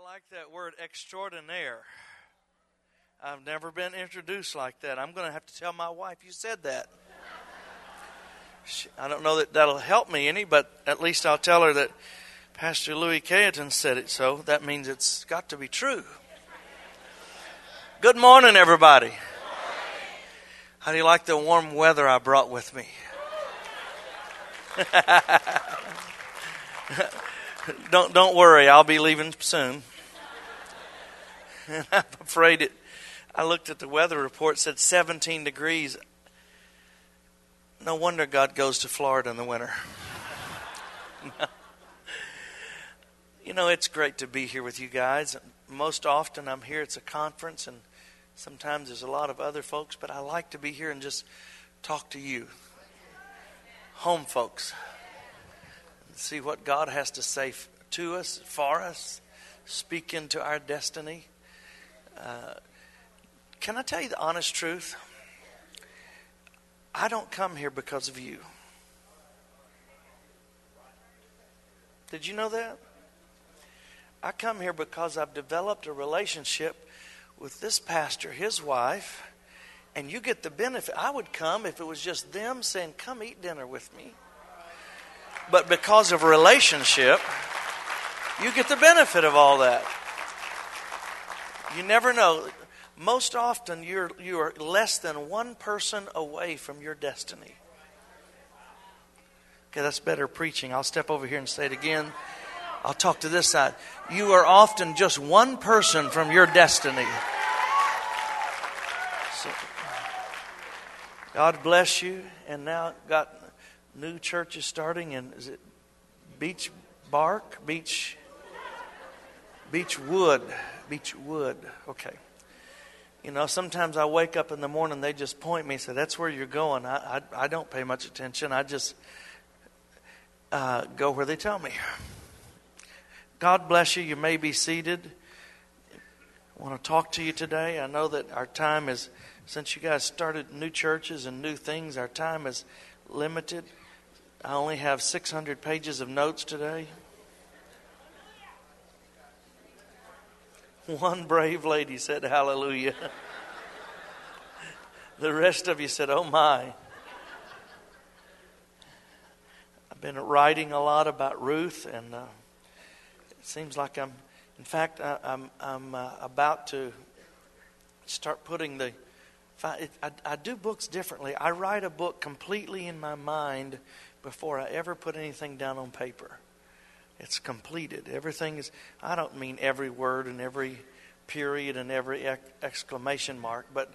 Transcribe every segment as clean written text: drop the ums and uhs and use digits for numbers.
like that word extraordinaire. I've never been introduced like that. I'm going to have to tell my wife you said that. I don't know that that'll help me any, but at least I'll tell her that Pastor Louis Cayetan said it, so that means it's got to be true. Good morning, everybody. How do you like the warm weather I brought with me? Don't worry, I'll be leaving soon. And I'm afraid I looked at the weather report, it said 17 degrees. No wonder God goes to Florida in the winter. You know, it's great to be here with you guys. Most often I'm here, it's a conference, and sometimes there's a lot of other folks, but I like to be here and just talk to you, home folks, and see what God has to say to us, for us, speak into our destiny. Can I tell you the honest truth? I don't come here because of you. Did you know that? I come here because I've developed a relationship with this pastor, his wife, and you get the benefit. I would come if it was just them saying, come eat dinner with me. But because of a relationship, you get the benefit of all that. You never know. Most often you are less than one person away from your destiny. Okay, that's better preaching. I'll step over here and say it again. I'll talk to this side. You are often just one person from your destiny. So, God bless you. And now got new churches starting in, is it Beechwood. Okay. You know, sometimes I wake up in the morning, they just point me and say, that's where you're going. I don't pay much attention. I just go where they tell me. God bless you. You may be seated. I want to talk to you today. I know that our time is, since you guys started new churches and new things, our time is limited. I only have 600 pages of notes today. One brave lady said hallelujah. The rest of you said, oh my. I've been writing a lot about Ruth, and it seems like I'm about to start putting I do books differently. I write a book completely in my mind before I ever put anything down on paper. It's completed. Everything is, I don't mean every word and every period and every exclamation mark, but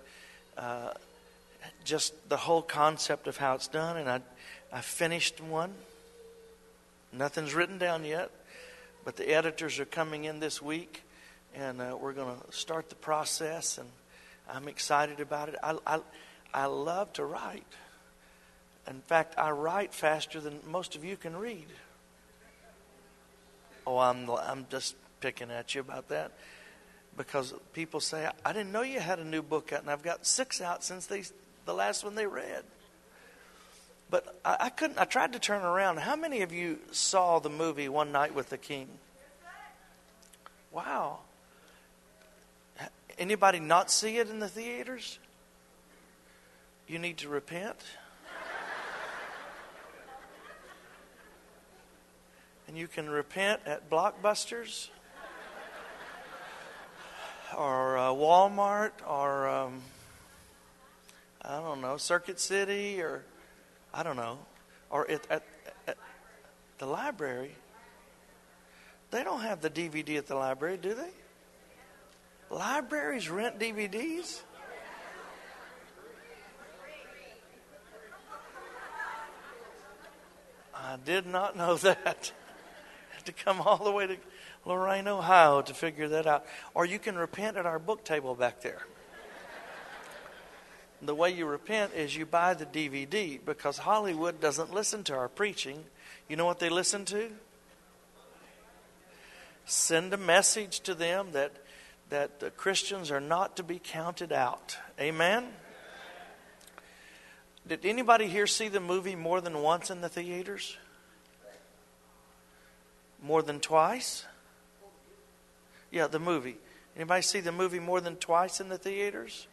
just the whole concept of how it's done. And I finished one. Nothing's written down yet, but the editors are coming in this week, and we're going to start the process, and I'm excited about it. I love to write. In fact, I write faster than most of you can read. Oh, I'm just picking at you about that, because people say, I didn't know you had a new book out, and I've got 6 out since the last one they read. But I couldn't. I tried to turn around. How many of you saw the movie One Night with the King? Wow. Anybody not see it in the theaters? You need to repent. And you can repent at Blockbusters or Walmart or, I don't know, Circuit City, or I don't know, or at the library. They don't have the DVD at the library, do they? Libraries rent DVDs? I did not know that. To come all the way to Lorain, Ohio to figure that out. Or you can repent at our book table back there. The way you repent is you buy the DVD, because Hollywood doesn't listen to our preaching. You know what they listen to? Send a message to them that the Christians are not to be counted out. Amen? Did anybody here see the movie more than once in the theaters? More than twice? Yeah, the movie. Anybody see the movie more than twice in the theaters?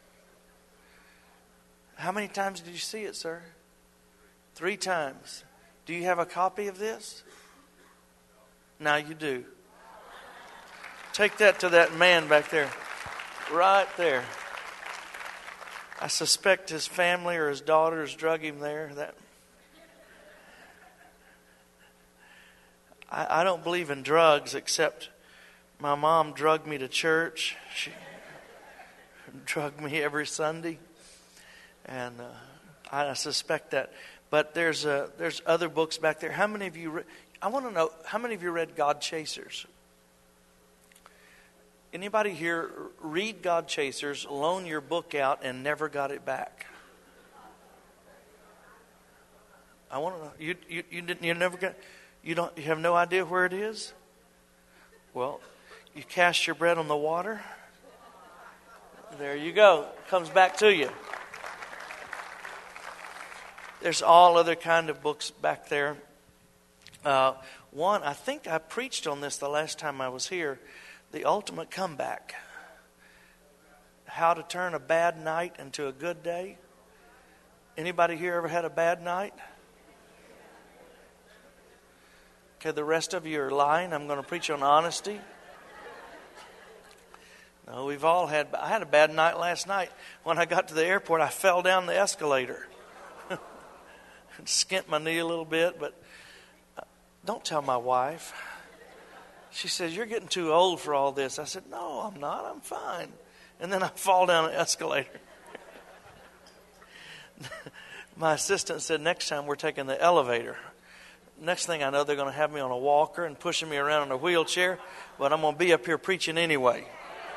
How many times did you see it, sir? 3 times. Do you have a copy of this? Now you do. Take that to that man back there. Right there. I suspect his family or his daughters drug him there. I don't believe in drugs, except my mom drugged me to church. She drugged me every Sunday. And I suspect that. But there's other books back there. How many of you... I want to know, how many of you read God Chasers? Anybody here read God Chasers, loan your book out, and never got it back? I want to know. You never got... You have no idea where it is? Well, you cast your bread on the water. There you go. It comes back to you. There's all other kind of books back there. One, I think I preached on this the last time I was here. The Ultimate Comeback. How to turn a bad night into a good day. Anybody here ever had a bad night? Okay, the rest of you are lying. I'm going to preach on honesty. No, we've all had... I had a bad night last night. When I got to the airport, I fell down the escalator. Skint my knee a little bit, but don't tell my wife. She says, "You're getting too old for all this." I said, "No, I'm not. I'm fine." And then I fall down an escalator. My assistant said, "Next time we're taking the elevator." Next thing I know, they're going to have me on a walker and pushing me around in a wheelchair, but I'm going to be up here preaching anyway.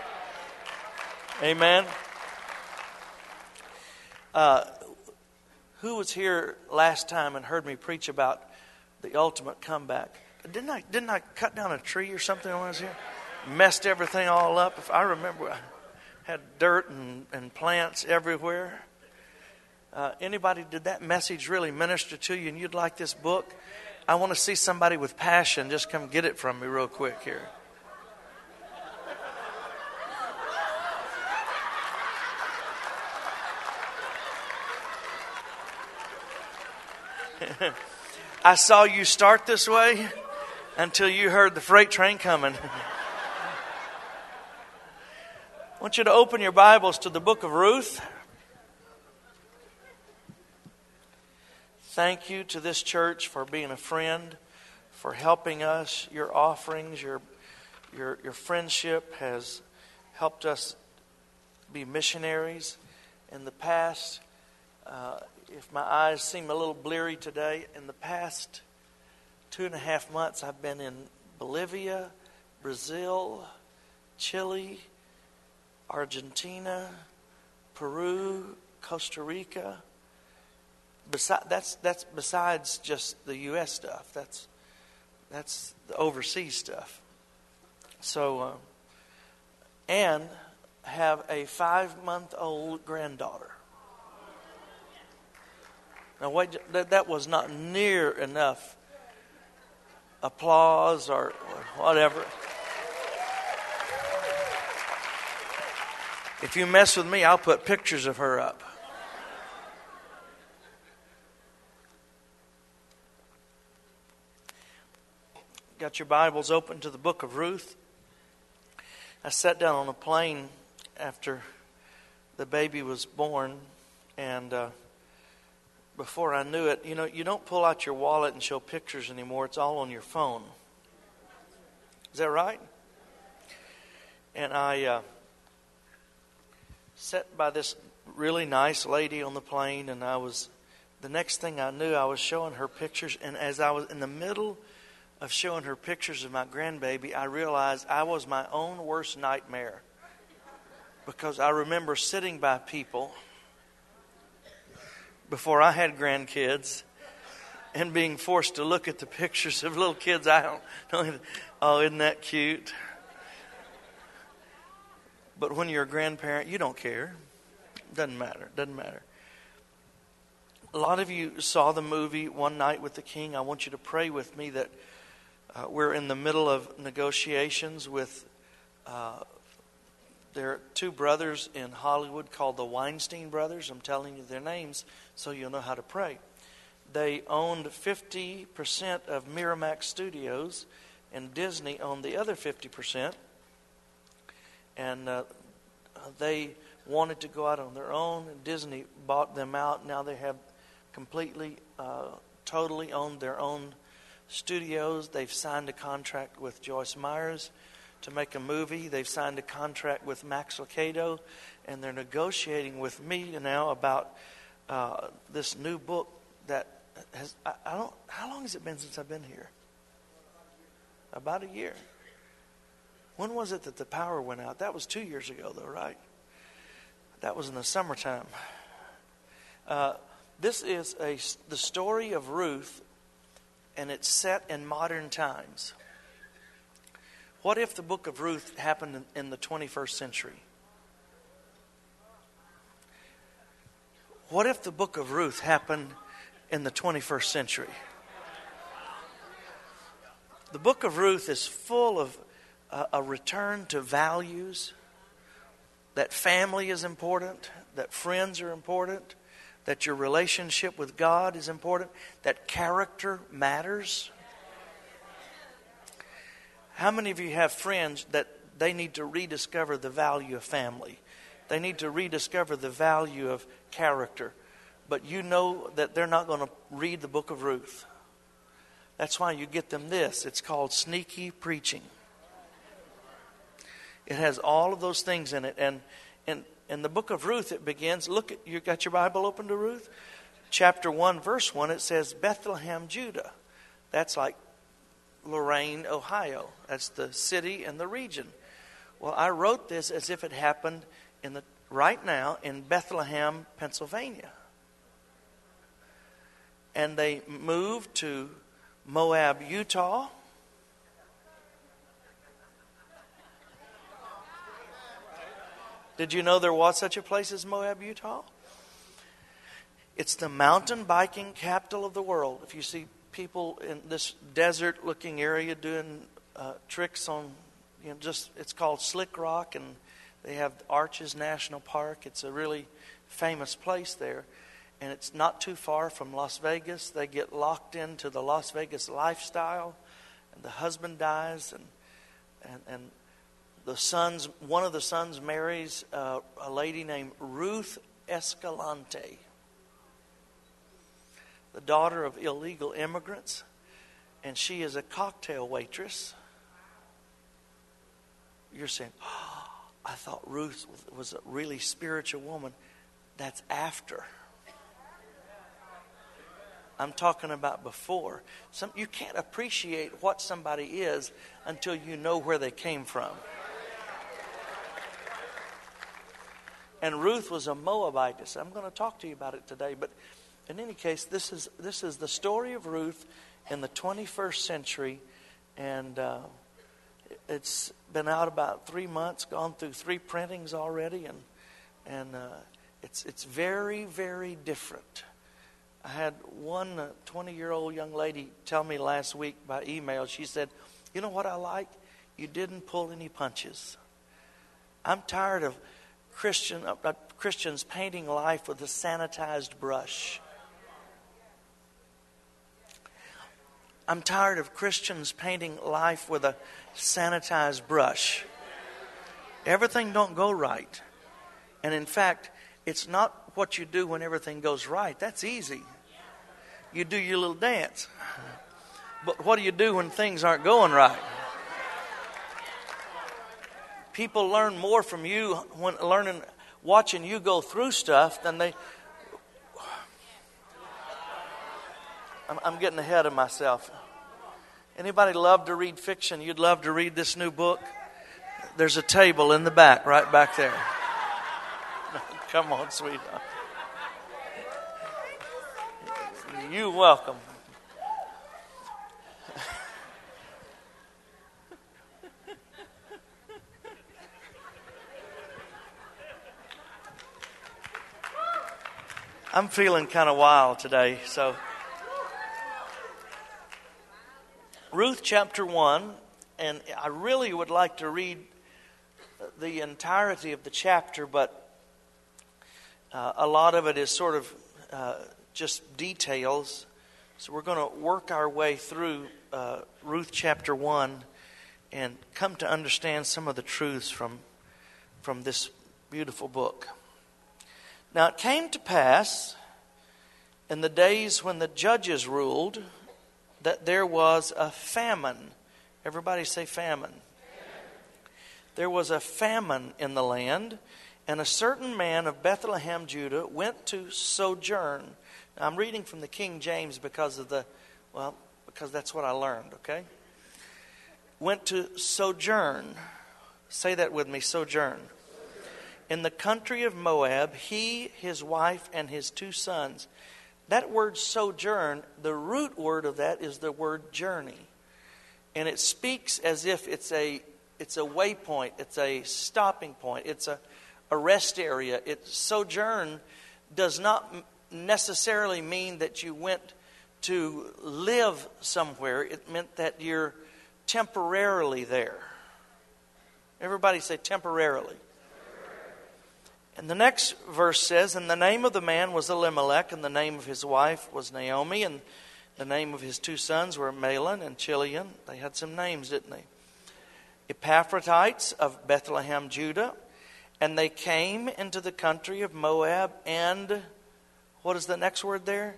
Amen. Who was here last time and heard me preach about the ultimate comeback? Didn't I cut down a tree or something when I was here? Messed everything all up. If I remember, I had dirt and plants everywhere. Anybody, did that message really minister to you and you'd like this book? I want to see somebody with passion. Just come get it from me real quick here. I saw you start this way until you heard the freight train coming. I want you to open your Bibles to the book of Ruth. Thank you to this church for being a friend, for helping us. Your offerings, your friendship has helped us be missionaries in the past. If my eyes seem a little bleary today, in the past 2.5 months I've been in Bolivia, Brazil, Chile, Argentina, Peru, Costa Rica. That's besides just the U.S. stuff. That's the overseas stuff. So, and have a 5-month-old granddaughter. Now, wait, that was not near enough applause or whatever. If you mess with me, I'll put pictures of her up. Got your Bibles open to the book of Ruth. I sat down on a plane after the baby was born, and before I knew it, you don't pull out your wallet and show pictures anymore. It's all on your phone. Is that right? And I sat by this really nice lady on the plane, and the next thing I knew, I was showing her pictures, and as I was in the middle of showing her pictures of my grandbaby, I realized I was my own worst nightmare, because I remember sitting by people before I had grandkids and being forced to look at the pictures of little kids. I don't oh, isn't that cute? But when you're a grandparent, you don't care. Doesn't matter. A lot of you saw the movie One Night with the King. I want you to pray with me that we're in the middle of negotiations with There are two brothers in Hollywood called the Weinstein brothers. I'm telling you their names so you'll know how to pray. They owned 50% of Miramax Studios, and Disney owned the other 50%. And they wanted to go out on their own, and Disney bought them out. Now they have completely, totally owned their own studios. They've signed a contract with Joyce Myers to make a movie. They've signed a contract with Max Lucado, and they're negotiating with me now about this new book that has. How long has it been since I've been here? About a year. When was it that the power went out? That was 2 years ago, though, right? That was in the summertime. This is the story of Ruth, and it's set in modern times. What if the book of Ruth happened in the 21st century? What if the book of Ruth happened in the 21st century? The book of Ruth is full of a return to values, that family is important, that friends are important, that your relationship with God is important, that character matters. How many of you have friends that they need to rediscover the value of family? They need to rediscover the value of character. But you know that they're not going to read the book of Ruth. That's why you get them this. It's called sneaky preaching. It has all of those things in it. And in the book of Ruth, it begins. Look, you got your Bible open to Ruth? Chapter 1, verse 1, it says Bethlehem, Judah. That's like Lorain, Ohio. That's the city and the region. Well, I wrote this as if it happened right now in Bethlehem, Pennsylvania. And they moved to Moab, Utah. Did you know there was such a place as Moab, Utah? It's the mountain biking capital of the world. If you see people in this desert-looking area doing tricks on, it's called Slick Rock, and they have Arches National Park. It's a really famous place there, and it's not too far from Las Vegas. They get locked into the Las Vegas lifestyle, and the husband dies, and one of the sons marries a lady named Ruth Escalante, the daughter of illegal immigrants, and she is a cocktail waitress. You're saying, oh, I thought Ruth was a really spiritual woman. That's after. I'm talking about before. You can't appreciate what somebody is until you know where they came from. And Ruth was a Moabitess. I'm going to talk to you about it today. But in any case, this is the story of Ruth in the 21st century. And it's been out about 3 months, gone through 3 printings already. And it's very, very different. I had one 20-year-old young lady tell me last week by email. She said, you know what I like? You didn't pull any punches. I'm tired of Christians painting life with a sanitized brush. I'm tired of Christians painting life with a sanitized brush. Everything don't go right. And in fact, it's not what you do when everything goes right. That's easy. You do your little dance. But what do you do when things aren't going right? People learn more from you when watching you go through stuff than they. I'm getting ahead of myself. Anybody love to read fiction? You'd love to read this new book? There's a table in the back, right back there. Come on, sweetheart. You're welcome. I'm feeling kind of wild today. So, Ruth chapter 1, and I really would like to read the entirety of the chapter, but a lot of it is sort of just details. So we're going to work our way through Ruth chapter 1 and come to understand some of the truths from this beautiful book. Now it came to pass in the days when the judges ruled that there was a famine. Everybody say famine. There was a famine in the land, and a certain man of Bethlehem, Judah, went to sojourn. Now, I'm reading from the King James because that's what I learned, okay? Went to sojourn. Say that with me, sojourn. In the country of Moab, he, his wife, and his 2 sons. That word sojourn, the root word of that is the word journey. And it speaks as if it's a waypoint, it's a stopping point, it's a rest area. Sojourn does not necessarily mean that you went to live somewhere. It meant that you're temporarily there. Everybody say temporarily. And the next verse says, and the name of the man was Elimelech, and the name of his wife was Naomi, and the name of his 2 sons were Mahlon and Chilion. They had some names, didn't they? Epaphrodites of Bethlehem, Judah. And they came into the country of Moab, and what is the next word there?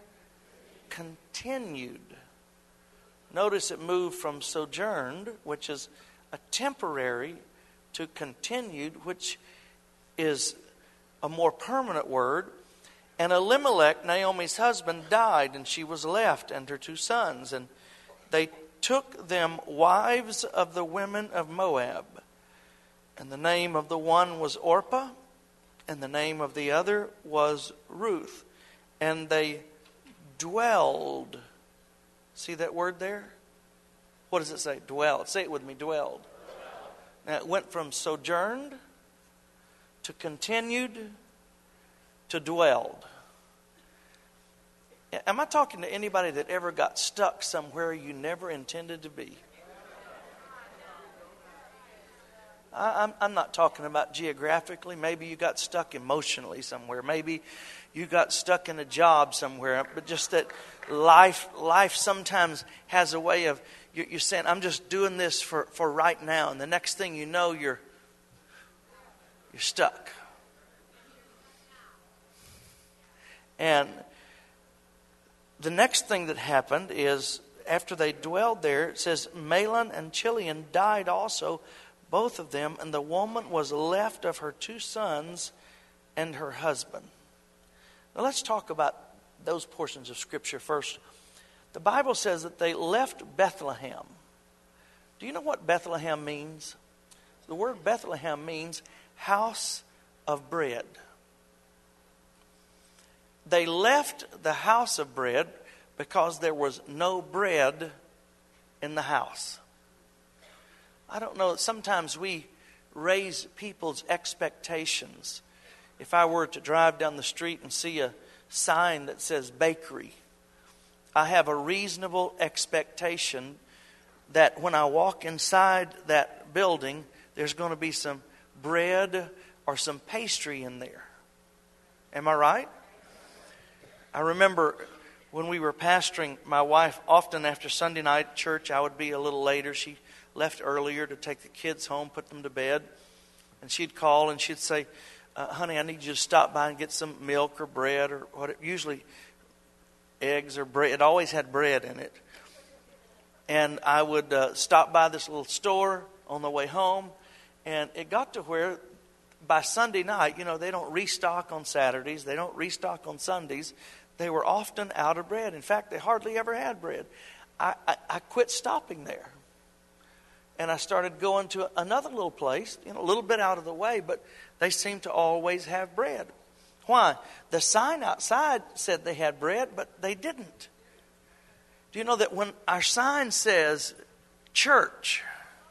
Continued. Notice it moved from sojourned, which is a temporary, to continued, which is a more permanent word. And Elimelech, Naomi's husband, died, and she was left, and her 2 sons. And they took them wives of the women of Moab. And the name of the one was Orpah, and the name of the other was Ruth. And they dwelled. See that word there? What does it say? Dwelled. Say it with me, dwelled. Now it went from sojourned to continued to dwelled. Am I talking to anybody that ever got stuck somewhere you never intended to be? I'm not talking about geographically. Maybe you got stuck emotionally somewhere. Maybe you got stuck in a job somewhere. But just that life sometimes has a way of, you're saying, I'm just doing this for right now. And the next thing you know, you're stuck. And the next thing that happened is, after they dwelled there, it says, Mahlon and Chilion died also, both of them, and the woman was left of her 2 sons and her husband. Now let's talk about those portions of Scripture first. The Bible says that they left Bethlehem. Do you know what Bethlehem means? The word Bethlehem means house of bread. They left the house of bread because there was no bread in the house. I don't know, sometimes we raise people's expectations. If I were to drive down the street and see a sign that says bakery, I have a reasonable expectation that when I walk inside that building, there's going to be some bread or some pastry in there. Am I right? I remember when we were pastoring, my wife, often after Sunday night church, I would be a little later. She left earlier to take the kids home, put them to bed. And she'd call and she'd say, honey, I need you to stop by and get some milk or bread or what. Usually eggs or bread. It always had bread in it. And I would stop by this little store on the way home. And it got to where by Sunday night, they don't restock on Saturdays. They don't restock on Sundays. They were often out of bread. In fact, they hardly ever had bread. I quit stopping there. And I started going to another little place, a little bit out of the way, but they seemed to always have bread. Why? The sign outside said they had bread, but they didn't. Do you know that when our sign says church,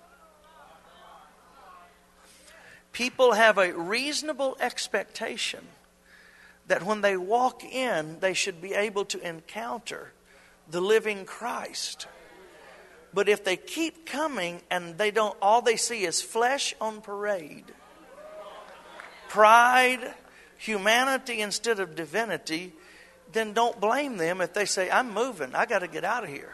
people have a reasonable expectation that when they walk in, they should be able to encounter the living Christ. But if they keep coming and they don't, all they see is flesh on parade, pride, humanity instead of divinity, then don't blame them if they say, I'm moving, I got to get out of here.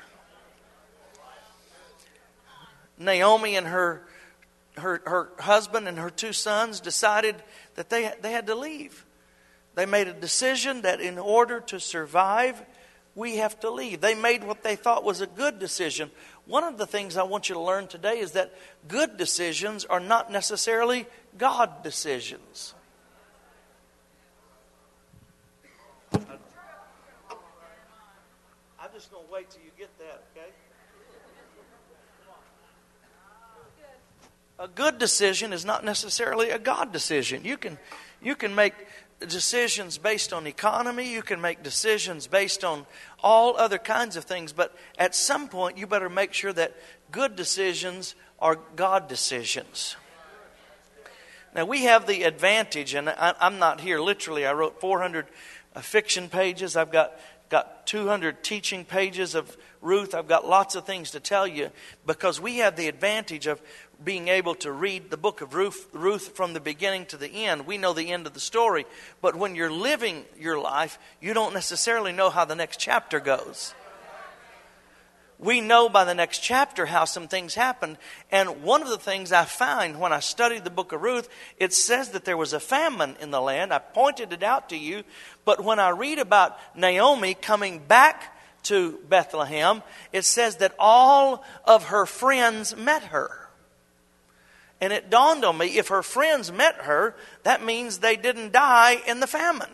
Naomi and her husband and her 2 sons decided that they had to leave. They made a decision that in order to survive, we have to leave. They made what they thought was a good decision. One of the things I want you to learn today is that good decisions are not necessarily God decisions. I'm just going to wait till you get that, okay? A good decision is not necessarily a God decision. You can make decisions based on economy. You can make decisions based on all other kinds of things. But at some point, you better make sure that good decisions are God decisions. Now, we have the advantage, and I'm not here literally. I wrote 400 fiction pages. I've got 200 teaching pages of Ruth. I've got lots of things to tell you because we have the advantage of being able to read the book of Ruth from the beginning to the end. We know the end of the story. But when you're living your life, you don't necessarily know how the next chapter goes. We know by the next chapter how some things happened. And one of the things I find when I studied the book of Ruth, it says that there was a famine in the land. I pointed it out to you. But when I read about Naomi coming back to Bethlehem, it says that all of her friends met her. And it dawned on me, if her friends met her, that means they didn't die in the famine.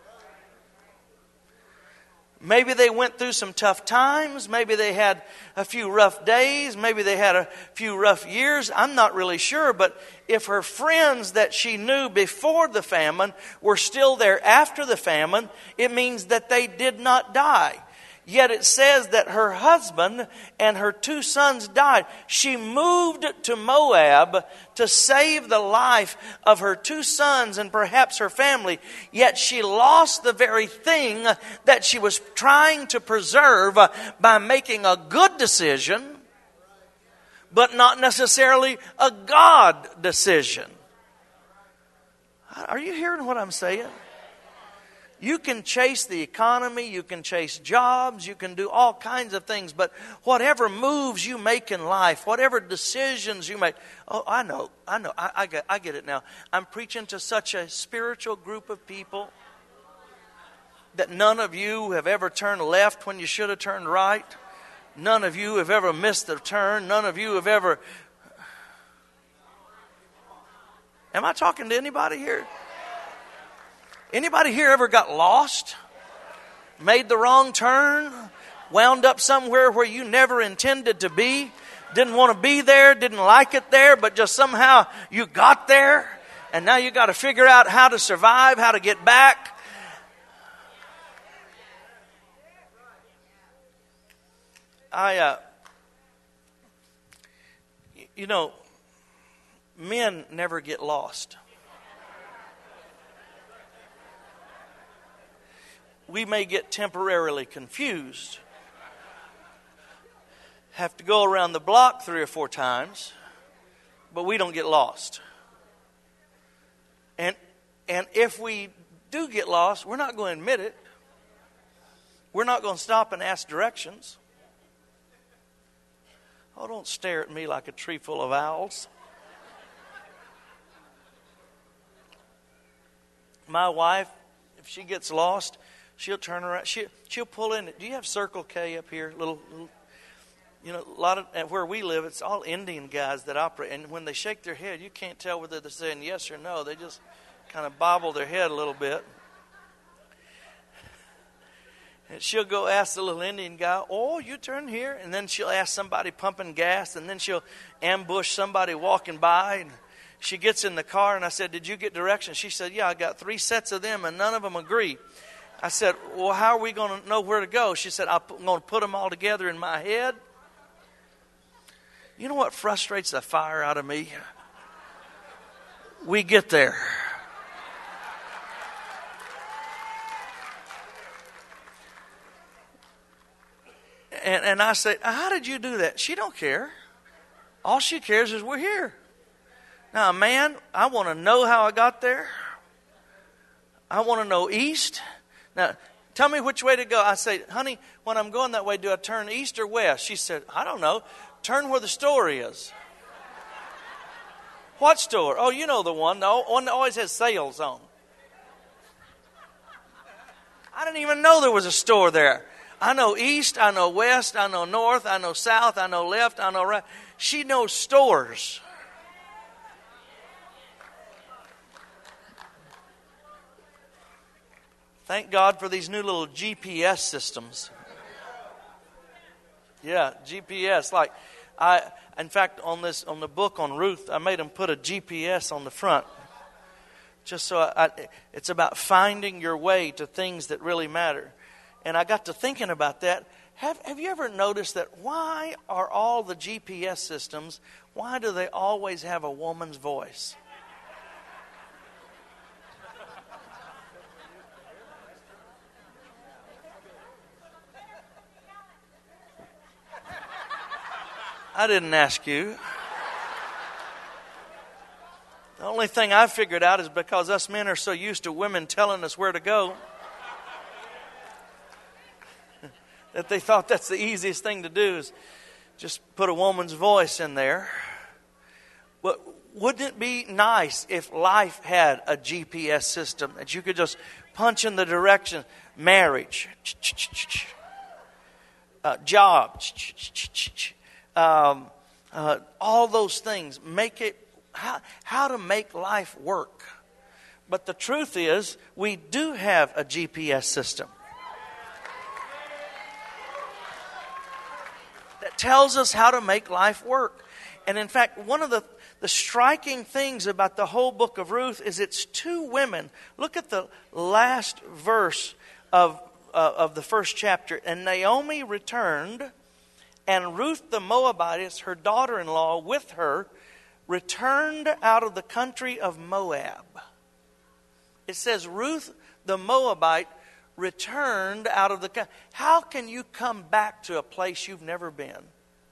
Maybe they went through some tough times. Maybe they had a few rough days. Maybe they had a few rough years. I'm not really sure. But if her friends that she knew before the famine were still there after the famine, it means that they did not die. Yet it says that her husband and her 2 sons died. She moved to Moab to save the life of her 2 sons and perhaps her family. Yet she lost the very thing that she was trying to preserve by making a good decision, but not necessarily a God decision. Are you hearing what I'm saying? You can chase the economy, you can chase jobs, you can do all kinds of things, but whatever moves you make in life, whatever decisions you make, I get it now. I'm preaching to such a spiritual group of people that none of you have ever turned left when you should have turned right. None of you have ever missed a turn. None of you have ever... Am I talking to anybody here? Anybody here ever got lost? Made the wrong turn? Wound up somewhere where you never intended to be? Didn't want to be there? Didn't like it there? But just somehow you got there? And now you got to figure out how to survive, how to get back? Men never get lost. We may get temporarily confused, have to go around the block 3 or 4 times, but we don't get lost. And if we do get lost, we're not going to admit it. We're not going to stop and ask directions. Oh, don't stare at me like a tree full of owls. My wife, if she gets lost, she'll turn around. She'll pull in. Do you have Circle K up here? Little, a lot of where we live, it's all Indian guys that operate. And when they shake their head, you can't tell whether they're saying yes or no. They just kind of bobble their head a little bit. And she'll go ask the little Indian guy, "Oh, you turn here," and then she'll ask somebody pumping gas, and then she'll ambush somebody walking by. And she gets in the car, and I said, "Did you get directions?" She said, "Yeah, I got 3 sets of them, and none of them agree." I said, "Well, how are we going to know where to go?" She said, "I'm going to put them all together in my head." You know what frustrates the fire out of me? We get there. And I said, how did you do that? She don't care. All she cares is we're here. Now, man, I want to know how I got there. I want to know east. Now, tell me which way to go. I say, honey, when I'm going that way, do I turn east or west? She said, I don't know. Turn where the store is. What store? Oh, you know the one that always has sales on. I didn't even know there was a store there. I know east, I know west, I know north, I know south, I know left, I know right. She knows stores. Thank God for these new little GPS systems. Yeah, GPS. Like, in fact, on the book on Ruth, I made them put a GPS on the front. Just so it's about finding your way to things that really matter. And I got to thinking about that. Have you ever noticed that why are all the GPS systems, why do they always have a woman's voice? I didn't ask you. The only thing I figured out is because us men are so used to women telling us where to go that they thought that's the easiest thing to do is just put a woman's voice in there. But wouldn't it be nice if life had a GPS system that you could just punch in the direction? Marriage, job, all those things. Make it how to make life work. But the truth is, we do have a GPS system that tells us how to make life work. And in fact, one of the striking things about the whole book of Ruth is it's two women. Look at the last verse of the first chapter. And Naomi returned, and Ruth the Moabitess, her daughter-in-law, with her, returned out of the country of Moab. It says Ruth the Moabite returned out of the country. How can you come back to a place you've never been?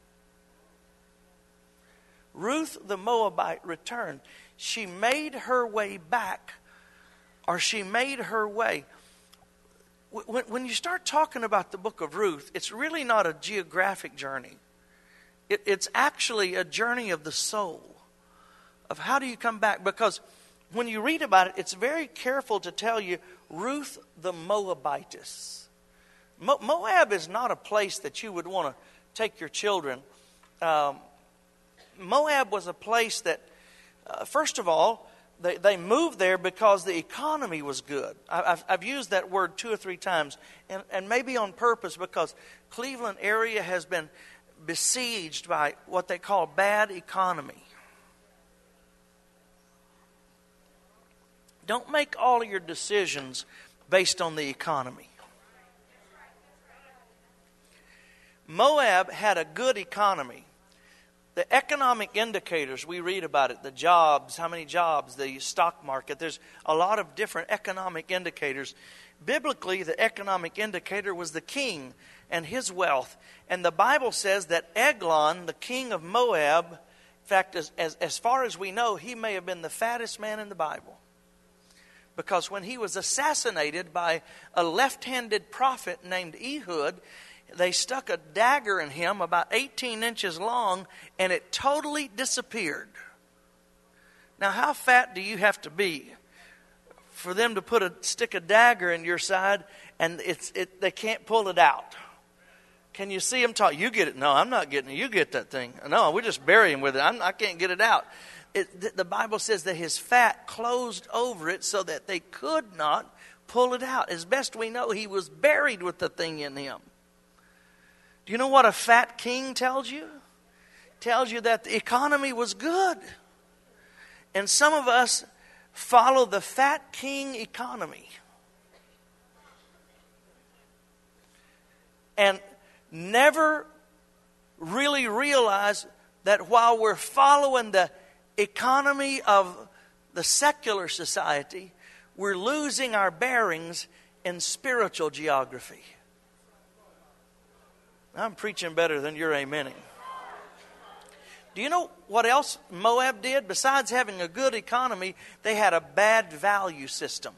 Ruth the Moabite returned. She made her way back, or she made her way. When you start talking about the book of Ruth, it's really not a geographic journey. It's actually a journey of the soul. Of how do you come back? Because when you read about it, it's very careful to tell you Ruth the Moabitess. Moab is not a place that you would want to take your children. Moab was a place that, first of all, they moved there because the economy was good. I've used that word 2 or 3 times, and maybe on purpose, because Cleveland area has been besieged by what they call bad economy. Don't make all of your decisions based on the economy. Moab had a good economy. The economic indicators, we read about it, the jobs, how many jobs, the stock market. There's a lot of different economic indicators. Biblically, the economic indicator was the king and his wealth. And the Bible says that Eglon, the king of Moab, in fact, as far as we know, he may have been the fattest man in the Bible. Because when he was assassinated by a left-handed prophet named Ehud, they stuck a dagger in him about 18 inches long, and it totally disappeared. Now, how fat do you have to be for them to stick a dagger in your side, and they can't pull it out? Can you see them talk? You get it. No, I'm not getting it. You get that thing. No, we just bury him with it. I can't get it out. The Bible says that his fat closed over it so that they could not pull it out. As best we know, he was buried with the thing in him. Do you know what a fat king tells you? Tells you that the economy was good. And some of us follow the fat king economy. And never really realize that while we're following the economy of the secular society, we're losing our bearings in spiritual geography. I'm preaching better than you're amening. Do you know what else Moab did? Besides having a good economy, they had a bad value system.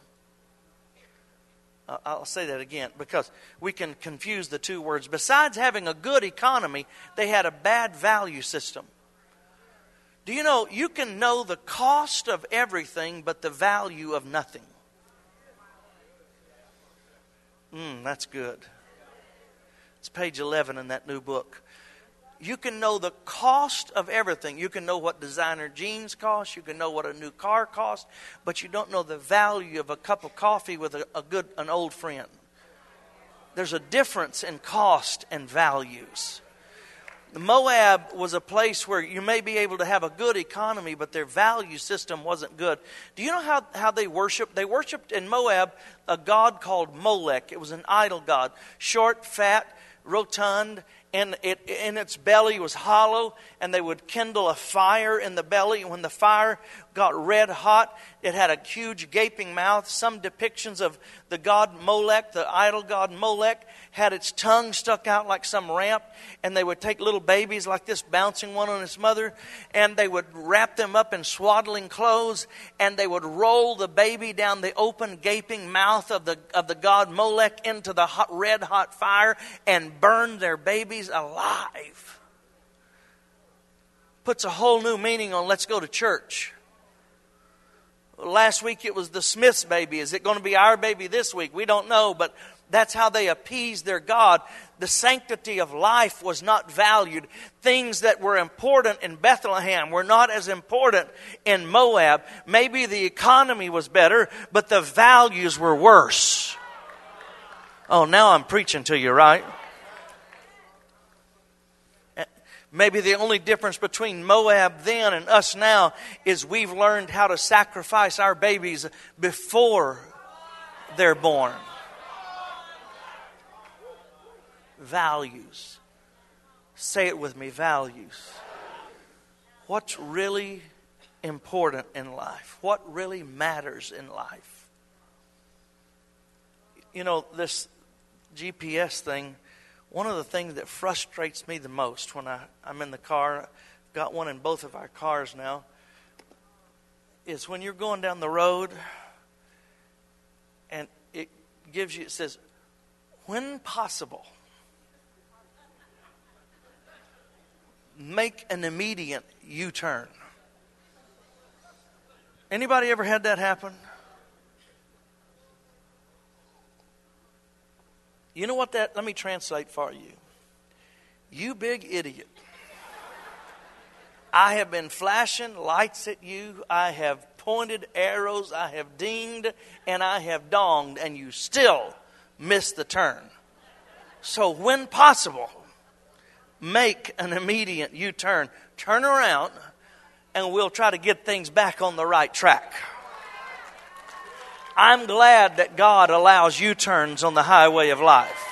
I'll say that again because we can confuse the two words. Besides having a good economy, they had a bad value system. Do you know you can know the cost of everything but the value of nothing? That's good. It's page 11 in that new book. You can know the cost of everything. You can know what designer jeans cost. You can know what a new car costs. But you don't know the value of a cup of coffee with an old friend. There's a difference in cost and values. Moab was a place where you may be able to have a good economy, but their value system wasn't good. Do you know how they worshiped? They worshiped in Moab a god called Molech. It was an idol god. Short, fat, rotund, and in its belly was hollow, and they would kindle a fire in the belly. And when the fire got red hot, it had a huge gaping mouth. Some depictions of the god Molech, the idol god Molech, had its tongue stuck out like some ramp, and they would take little babies like this, bouncing one on its mother, and they would wrap them up in swaddling clothes, and they would roll the baby down the open gaping mouth of the god Molech into the red hot fire and burn their babies alive. Puts a whole new meaning on let's go to church. Last week it was the Smith's baby. Is it going to be our baby this week? We don't know, but that's how they appeased their God. The sanctity of life was not valued. Things that were important in Bethlehem were not as important in Moab. Maybe the economy was better, but the values were worse. Oh, now I'm preaching to you, right? Maybe the only difference between Moab then and us now is we've learned how to sacrifice our babies before they're born. Values. Say it with me, values. What's really important in life? What really matters in life? You know, this GPS thing, one of the things that frustrates me the most when I'm in the car, I've got one in both of our cars now, is when you're going down the road and it says, when possible, make an immediate U-turn. Anybody ever had that happen? You know what let me translate for you. You big idiot. I have been flashing lights at you. I have pointed arrows. I have dinged and I have donged, and you still miss the turn. So when possible, make an immediate U-turn. Turn around and we'll try to get things back on the right track. I'm glad that God allows U-turns on the highway of life.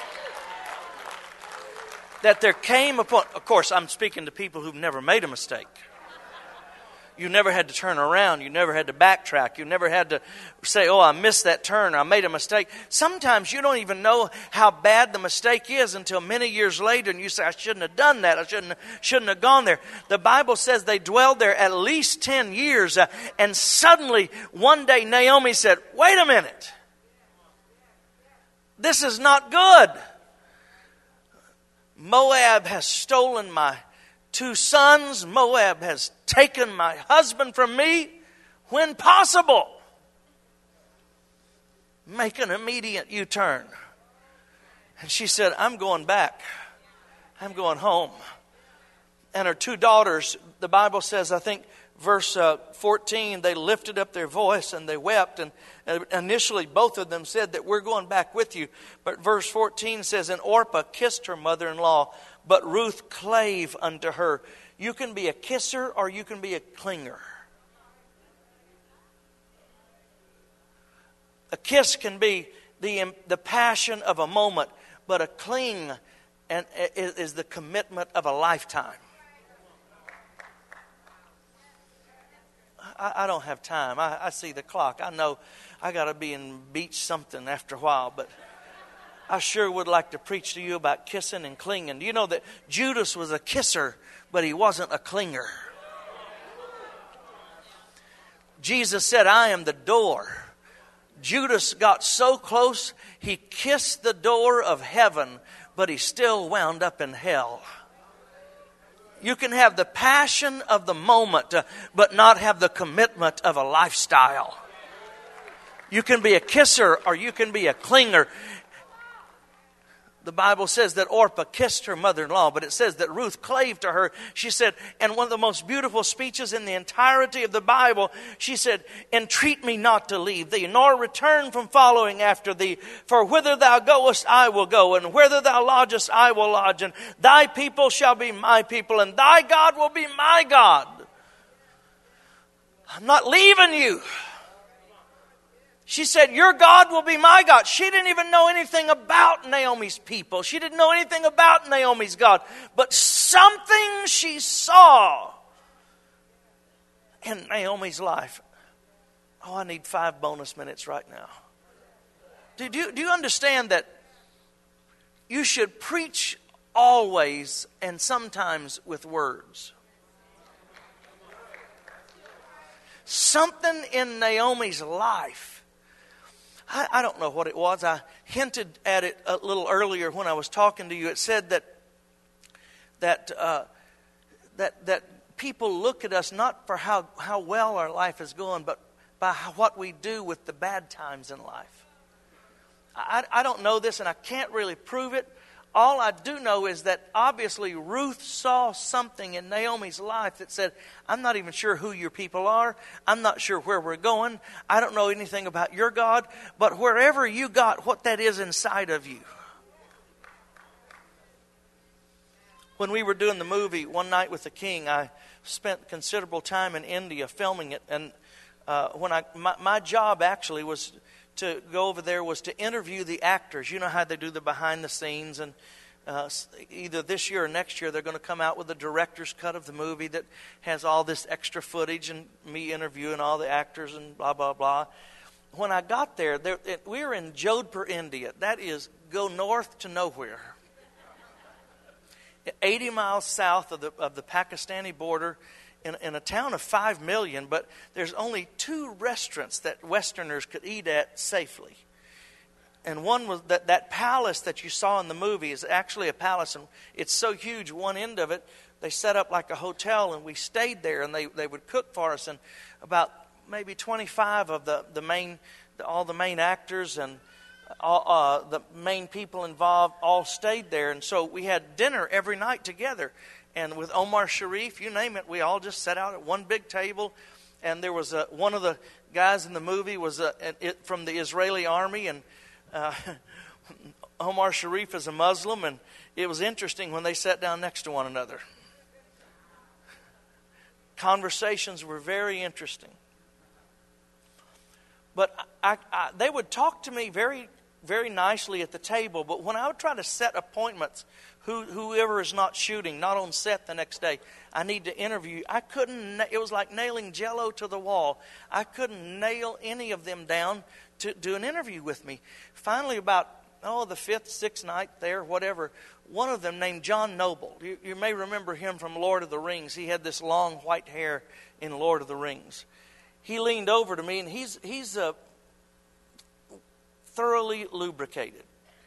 That there came a point, of course, I'm speaking to people who've never made a mistake. You never had to turn around. You never had to backtrack. You never had to say, oh, I missed that turn. I made a mistake. Sometimes you don't even know how bad the mistake is until many years later, and you say, I shouldn't have done that. I shouldn't have gone there. The Bible says they dwelled there at least 10 years, and suddenly one day Naomi said, wait a minute. This is not good. Moab has stolen my 2 sons. Moab has taken my husband from me. When possible, make an immediate U-turn. And she said, I'm going back. I'm going home. And her 2 daughters, the Bible says, I think verse 14, they lifted up their voice and they wept. And initially both of them said that we're going back with you. But verse 14 says, and Orpah kissed her mother-in-law, but Ruth clave unto her. You can be a kisser or you can be a clinger. A kiss can be the passion of a moment, but a cling is the commitment of a lifetime. I don't have time. I see the clock. I know I got to be in beach something after a while, but I sure would like to preach to you about kissing and clinging. Do you know that Judas was a kisser, but he wasn't a clinger? Jesus said, I am the door. Judas got so close, he kissed the door of heaven, but he still wound up in hell. You can have the passion of the moment, but not have the commitment of a lifestyle. You can be a kisser or you can be a clinger. The Bible says that Orpah kissed her mother-in-law, but it says that Ruth clave to her. She said, and one of the most beautiful speeches in the entirety of the Bible, she said, entreat me not to leave thee, nor return from following after thee. For whither thou goest, I will go, and whither thou lodgest, I will lodge. And thy people shall be my people, and thy God will be my God. I'm not leaving you. She said, your God will be my God. She didn't even know anything about Naomi's people. She didn't know anything about Naomi's God. But something she saw in Naomi's life. Oh, I need 5 bonus minutes right now. Do you understand that you should preach always and sometimes with words? Something in Naomi's life. I don't know what it was. I hinted at it a little earlier when I was talking to you. It said that people look at us not for how well our life is going, but by what we do with the bad times in life. I don't know this, and I can't really prove it. All I do know is that obviously Ruth saw something in Naomi's life that said, I'm not even sure who your people are. I'm not sure where we're going. I don't know anything about your God. But wherever you got, what that is inside of you. When we were doing the movie One Night with the King, I spent considerable time in India filming it. And when my job actually was to go over there was to interview the actors. You know how they do the behind the scenes, and either this year or next year they're going to come out with a director's cut of the movie that has all this extra footage and me interviewing all the actors and blah, blah, blah. When I got there we were in Jodhpur, India. That is, go north to nowhere. 80 miles south of the Pakistani border, in a town of 5 million, but there's only 2 restaurants that Westerners could eat at safely. And one was that palace that you saw in the movie is actually a palace, and it's so huge, one end of it, they set up like a hotel, and we stayed there, and they would cook for us, and about maybe 25 of all the main actors and all, the main people involved all stayed there, and so we had dinner every night together. And with Omar Sharif, you name it, we all just sat out at one big table. And there was one of the guys in the movie was from the Israeli army. And Omar Sharif is a Muslim. And it was interesting when they sat down next to one another. Conversations were very interesting. But they would talk to me very, very nicely at the table. But when I would try to set appointments, whoever is not shooting, not on set the next day, I need to interview. I couldn't. It was like nailing Jell-O to the wall. I couldn't nail any of them down to do an interview with me. Finally, about the 5th, 6th night there, whatever, one of them named John Noble. You may remember him from Lord of the Rings. He had this long white hair in Lord of the Rings. He leaned over to me, and he's thoroughly lubricated.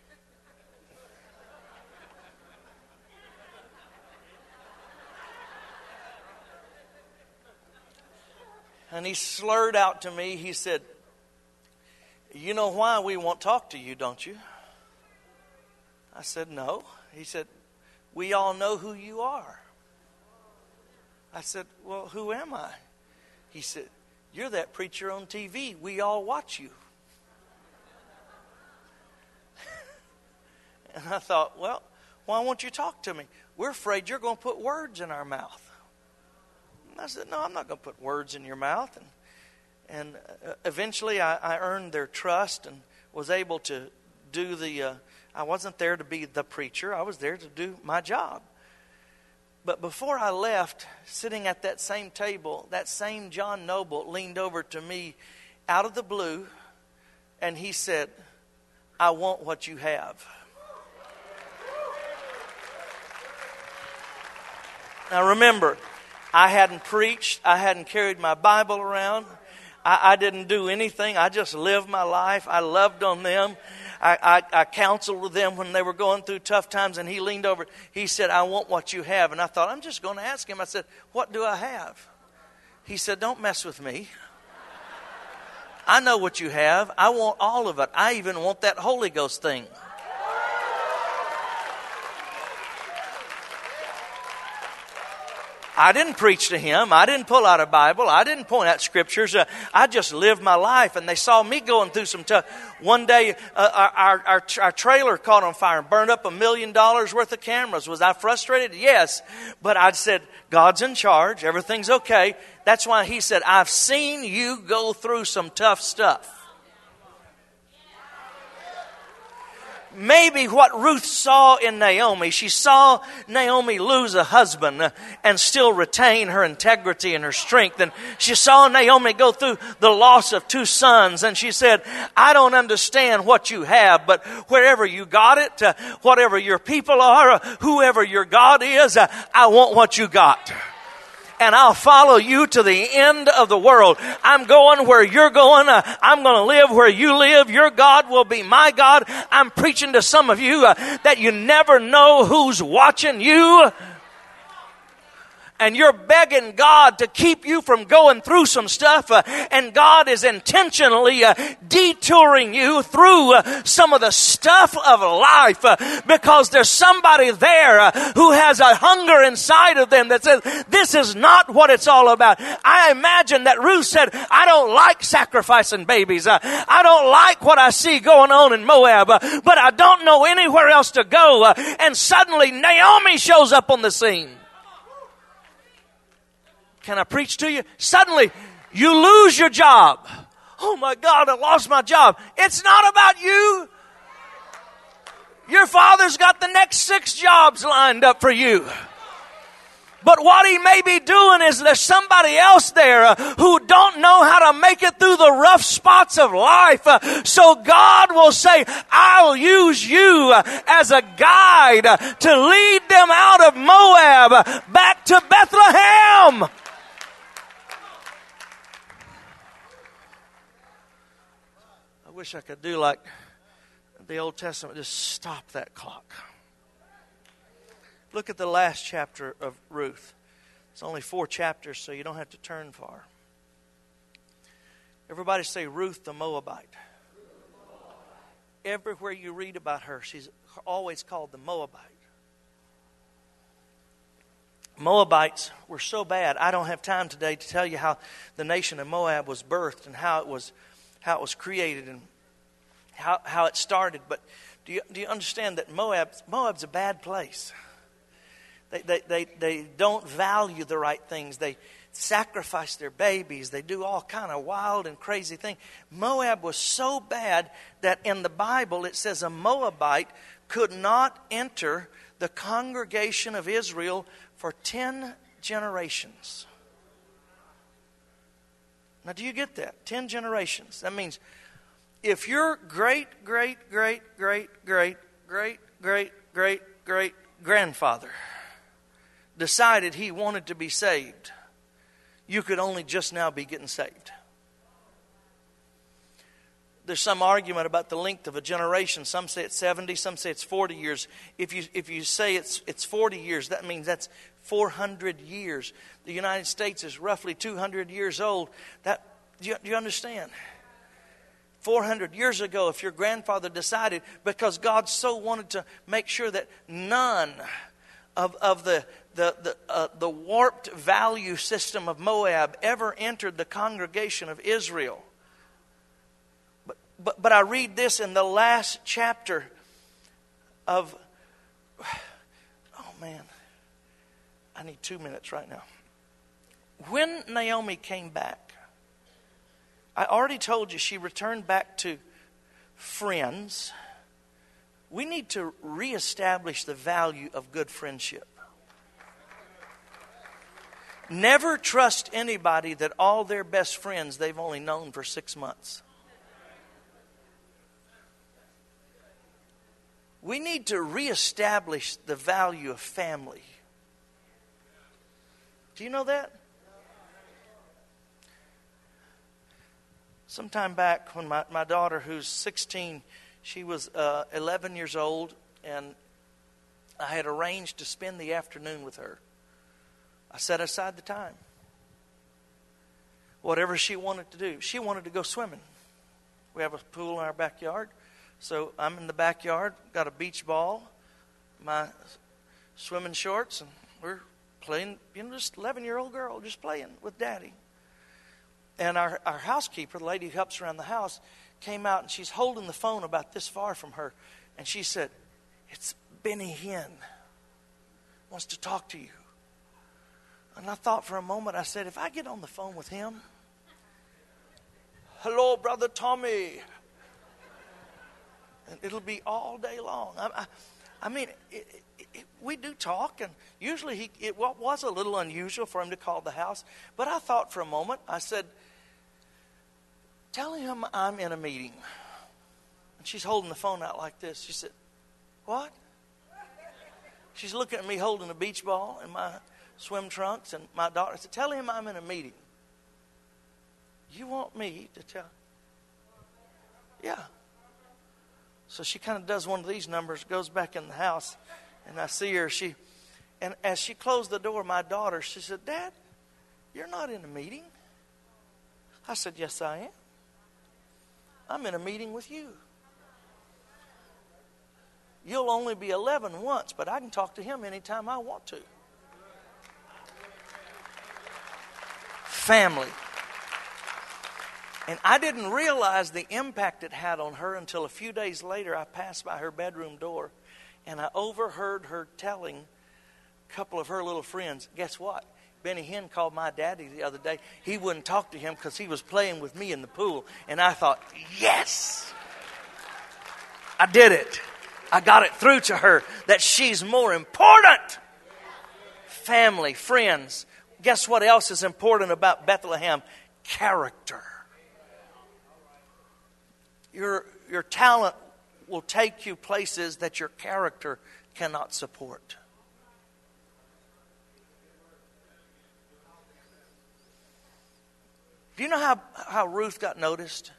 And he slurred out to me, he said, you know why we won't talk to you, don't you? I said, no. He said, we all know who you are. I said, well, who am I? He said, you're that preacher on TV. We all watch you. And I thought, well, why won't you talk to me? We're afraid you're going to put words in our mouth. I said, no, I'm not going to put words in your mouth. And eventually I earned their trust and was able to do I wasn't there to be the preacher. I was there to do my job. But before I left, sitting at that same table, that same John Noble leaned over to me out of the blue, and he said, I want what you have. Now remember, I hadn't preached. I hadn't carried my Bible around. I didn't do anything. I just lived my life. I loved on them. I counseled with them when they were going through tough times, and he leaned over. He said, I want what you have. And I thought, I'm just going to ask him. I said, what do I have? He said, don't mess with me. I know what you have. I want all of it. I even want that Holy Ghost thing. I didn't preach to him. I didn't pull out a Bible. I didn't point out scriptures. I just lived my life, and they saw me going through some tough. One day, our trailer caught on fire and burned up $1 million worth of cameras. Was I frustrated? Yes. But I said, God's in charge. Everything's okay. That's why he said, I've seen you go through some tough stuff. Maybe what Ruth saw in Naomi, she saw Naomi lose a husband and still retain her integrity and her strength. And she saw Naomi go through the loss of 2 sons. And she said, I don't understand what you have, but wherever you got it, whatever your people are, whoever your God is, I want what you got. And I'll follow you to the end of the world. I'm going where you're going. I'm going to live where you live. Your God will be my God. I'm preaching to some of you that you never know who's watching you. And you're begging God to keep you from going through some stuff. And God is intentionally detouring you through some of the stuff of life. Because there's somebody there who has a hunger inside of them that says, this is not what it's all about. I imagine that Ruth said, I don't like sacrificing babies. I don't like what I see going on in Moab. But I don't know anywhere else to go. And suddenly Naomi shows up on the scene. Can I preach to you? Suddenly, you lose your job. Oh my God, I lost my job. It's not about you. Your father's got the next 6 jobs lined up for you. But what he may be doing is there's somebody else there who don't know how to make it through the rough spots of life. So God will say, I'll use you as a guide to lead them out of Moab back to Bethlehem. I wish I could do like the Old Testament, just stop that clock. Look at the last chapter of Ruth. It's only 4 chapters, so you don't have to turn far. Everybody say Ruth the Moabite. Everywhere you read about her, she's always called the Moabite. Moabites were so bad. I don't have time today to tell you how the nation of Moab was birthed and how it was created and how it started. But do you understand that Moab's a bad place? They don't value the right things. They sacrifice their babies. They do all kind of wild and crazy things. Moab was so bad that in the Bible it says a Moabite could not enter the congregation of Israel for 10 generations. Now, do you get that? 10 generations. That means if your great grandfather decided he wanted to be saved, you could only just now be getting saved. There's some argument about the length of a generation. Some say it's 70, some say it's 40 years. If you say it's 40 years, that means that's 400 years. The United States is roughly 200 years old. Do you understand? 400 years ago, if your grandfather decided, because God so wanted to make sure that none of the warped value system of Moab ever entered the congregation of Israel. But I read this in the last chapter of, oh man, I need 2 minutes right now. When Naomi came back, I already told you she returned back to friends. We need to reestablish the value of good friendship. Never trust anybody that all their best friends they've only known for 6 months. We need to reestablish the value of family. Do you know that? Sometime back when my daughter, who's 16, she was 11 years old, and I had arranged to spend the afternoon with her. I set aside the time. Whatever she wanted to do. She wanted to go swimming. We have a pool in our backyard. So I'm in the backyard, got a beach ball, my swimming shorts, and we're playing, just 11-year-old girl just playing with Daddy. And our housekeeper, the lady who helps around the house, came out and she's holding the phone about this far from her. And she said, "It's Benny Hinn. Wants to talk to you." And I thought for a moment, I said, if I get on the phone with him, "Hello, Brother Tommy." And it'll be all day long. I mean, we do talk, and usually it was a little unusual for him to call the house. But I thought for a moment, I said, "Tell him I'm in a meeting." And she's holding the phone out like this. She said, "What?" She's looking at me holding a beach ball and my swim trunks, and my daughter said, "Tell him I'm in a meeting." You want me to tell? Yeah. So she kind of does one of these numbers, goes back in the house, and I see her. And as she closed the door, my daughter, she said, "Dad, you're not in a meeting." I said, "Yes, I am. I'm in a meeting with you. You'll only be 11 once, but I can talk to him anytime I want to." Family. And I didn't realize the impact it had on her until a few days later. I passed by her bedroom door, and I overheard her telling a couple of her little friends, "Guess what? Benny Hinn called my daddy the other day. He wouldn't talk to him because he was playing with me in the pool." And I thought, yes, I did it. I got it through to her that she's more important. Family, friends. Guess what else is important about Bethlehem? Character. Your talent will take you places that your character cannot support. Do you know how Ruth got noticed?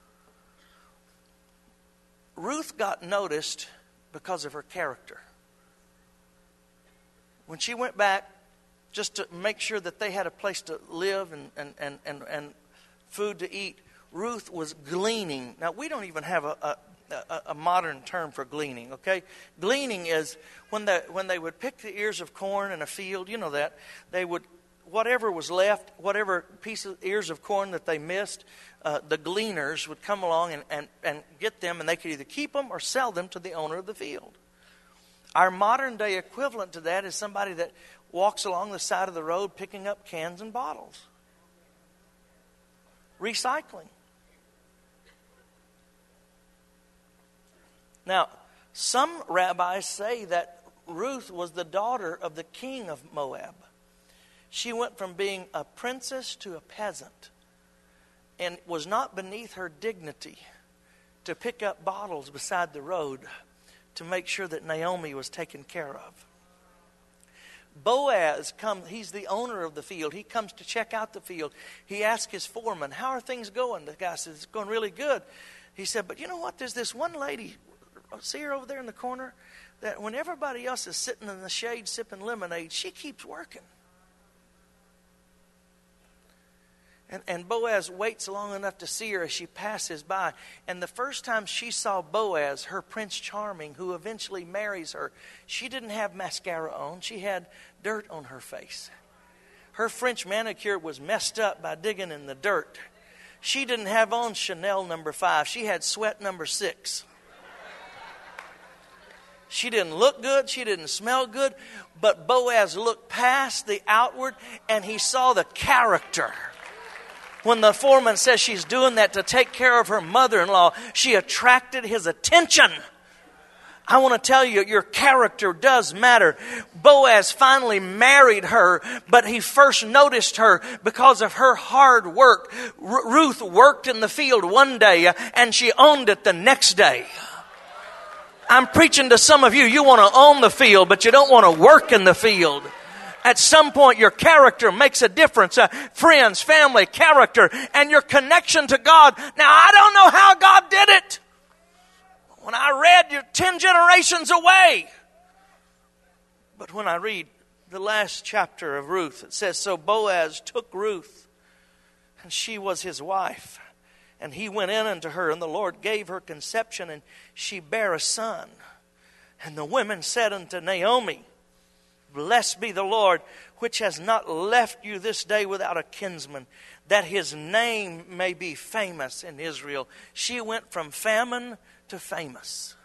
Ruth got noticed because of her character. When she went back just to make sure that they had a place to live and food to eat, Ruth was gleaning. Now, we don't even have a modern term for gleaning, okay? Gleaning is when they would pick the ears of corn in a field, you know that, they would, whatever was left, whatever ears of corn that they missed, the gleaners would come along and get them, and they could either keep them or sell them to the owner of the field. Our modern day equivalent to that is somebody that walks along the side of the road picking up cans and bottles. Recycling. Now, some rabbis say that Ruth was the daughter of the king of Moab. She went from being a princess to a peasant, and it was not beneath her dignity to pick up bottles beside the road to make sure that Naomi was taken care of. Boaz comes, he's the owner of the field. He comes to check out the field. He asks his foreman, "How are things going?" The guy says, "It's going really good." He said, "But you know what? There's this one lady, see her over there in the corner, that when everybody else is sitting in the shade sipping lemonade, she keeps working." And Boaz waits long enough to see her as she passes by. And the first time she saw Boaz, her Prince Charming, who eventually marries her, she didn't have mascara on. She had dirt on her face. Her French manicure was messed up by digging in the dirt. She didn't have on Chanel number 5. She had sweat number 6. She didn't look good. She didn't smell good. But Boaz looked past the outward, and he saw the character. When the foreman says she's doing that to take care of her mother-in-law, she attracted his attention. I want to tell you, your character does matter. Boaz finally married her, but he first noticed her because of her hard work. Ruth worked in the field one day, and she owned it the next day. I'm preaching to some of you. You want to own the field, but you don't want to work in the field. At some point, your character makes a difference. Friends, family, character, and your connection to God. Now, I don't know how God did it. When I read, you're 10 generations away. But when I read the last chapter of Ruth, it says, so Boaz took Ruth, and she was his wife. And he went in unto her, and the Lord gave her conception, and she bare a son. And the women said unto Naomi, blessed be the Lord, which has not left you this day without a kinsman, that his name may be famous in Israel. She went from famine to famous.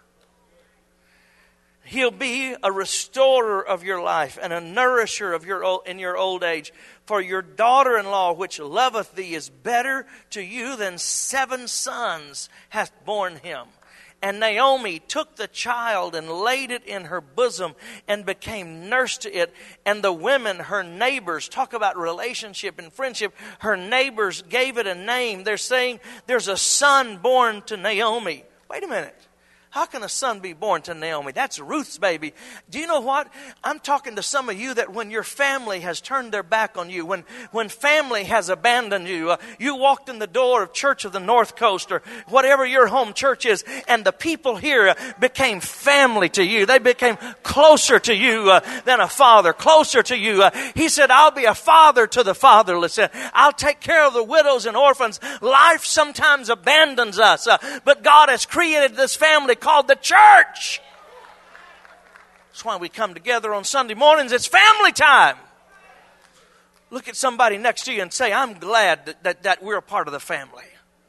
He'll be a restorer of your life and a nourisher of in your old age. For your daughter-in-law, which loveth thee, is better to you than 7 sons hath borne him. And Naomi took the child and laid it in her bosom and became nurse to it. And the women, her neighbors, talk about relationship and friendship. Her neighbors gave it a name. They're saying there's a son born to Naomi. Wait a minute. How can a son be born to Naomi? That's Ruth's baby. Do you know what? I'm talking to some of you that when your family has turned their back on you, when family has abandoned you, you walked in the door of Church of the North Coast or whatever your home church is, and the people here became family to you. They became closer to you than a father, closer to you. He said, I'll be a father to the fatherless. I'll take care of the widows and orphans. Life sometimes abandons us, but God has created this family called the church. That's why we come together on Sunday mornings. It's family time. Look at somebody next to you and say, I'm glad that we're a part of the family.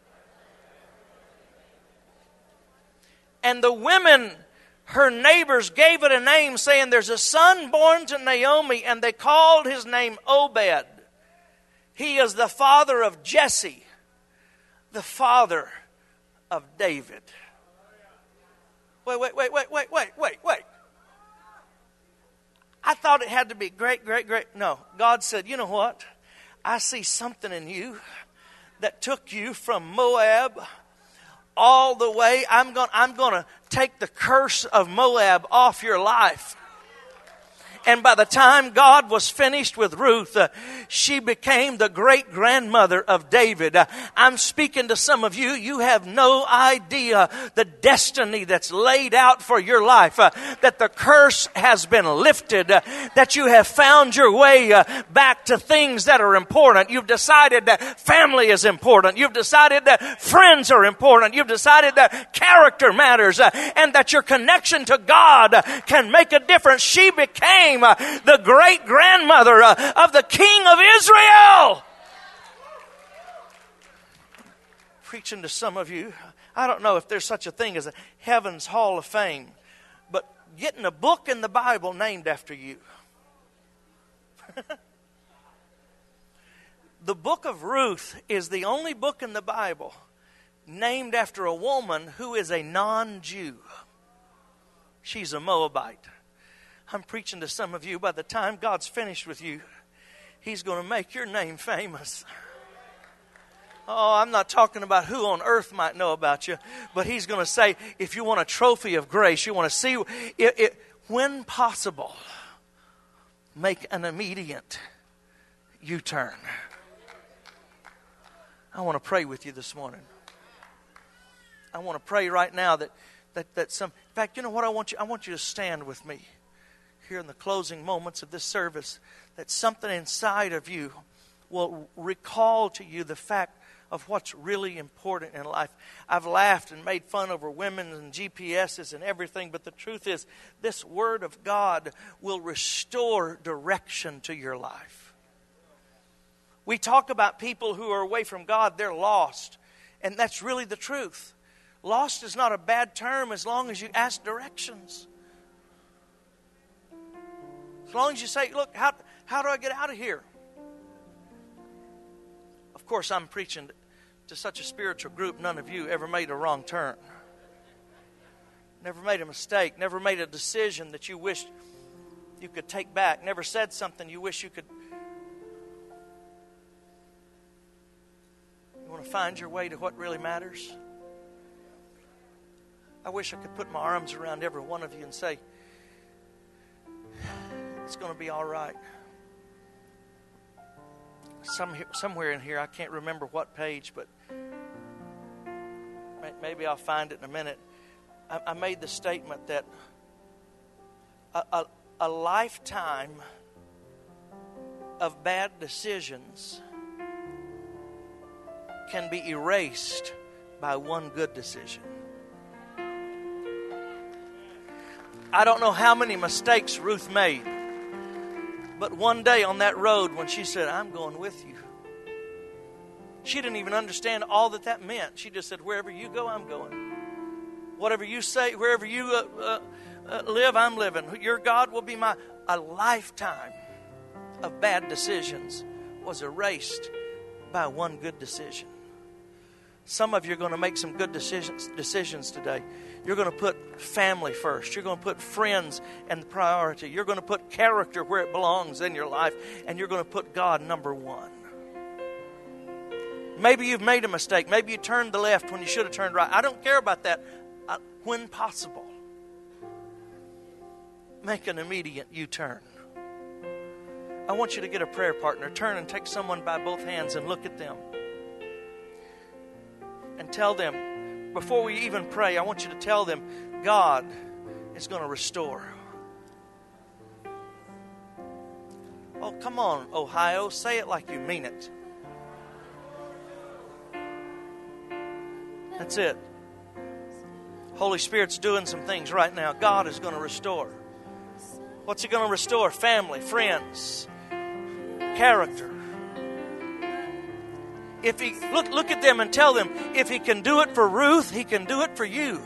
And the women, her neighbors, gave it a name, saying, there's a son born to Naomi, and they called his name Obed. He is the father of Jesse, the father of David. Wait. I thought it had to be great. No, God said, you know what? I see something in you that took you from Moab all the way. I'm going to take the curse of Moab off your life. And by the time God was finished with Ruth, she became the great-grandmother of David. I'm speaking to some of you. You have no idea the destiny that's laid out for your life. That the curse has been lifted. That you have found your way back to things that are important. You've decided that family is important. You've decided that friends are important. You've decided that character matters. And that your connection to God can make a difference. She became the great-grandmother of the King of Israel. Preaching to some of you, I don't know if there's such a thing as a Heaven's Hall of Fame, but getting a book in the Bible named after you. The book of Ruth is the only book in the Bible named after a woman who is a non-Jew. She's a Moabite. I'm preaching to some of you. By the time God's finished with you, He's going to make your name famous. Oh, I'm not talking about who on earth might know about you, but He's going to say, if you want a trophy of grace, you want to see it, when possible, make an immediate U-turn. I want to pray with you this morning. I want to pray right now that some. In fact, you know what I want you? I want you to stand with me here in the closing moments of this service, that something inside of you will recall to you the fact of what's really important in life. I've laughed and made fun over women and GPSs and everything, but the truth is, this Word of God will restore direction to your life. We talk about people who are away from God, they're lost, and that's really the truth. Lost is not a bad term as long as you ask directions. As long as you say, look, how do I get out of here? Of course, I'm preaching to such a spiritual group, none of you ever made a wrong turn. Never made a mistake. Never made a decision that you wished you could take back. Never said something you wish you could. You want to find your way to what really matters? I wish I could put my arms around every one of you and say, it's going to be all right. Somewhere in here, I can't remember what page, but maybe I'll find it in a minute. I made the statement that a lifetime of bad decisions can be erased by one good decision. I don't know how many mistakes Ruth made, but one day on that road when she said, I'm going with you, she didn't even understand all that meant. She just said, wherever you go, I'm going. Whatever you say, wherever you live, I'm living. Your God will be my... A lifetime of bad decisions was erased by one good decision. Some of you are going to make some good decisions today. You're going to put family first. You're going to put friends and the priority. You're going to put character where it belongs in your life. And you're going to put God number one. Maybe you've made a mistake. Maybe you turned to the left when you should have turned right. I don't care about that. When possible, make an immediate U-turn. I want you to get a prayer partner. Turn and take someone by both hands and look at them. And tell them, before we even pray, I want you to tell them, God is going to restore. Oh, come on, Ohio. Say it like you mean it. That's it. Holy Spirit's doing some things right now. God is going to restore. What's He going to restore? Family, friends, character. If He look at them and tell them, if He can do it for Ruth, He can do it for you.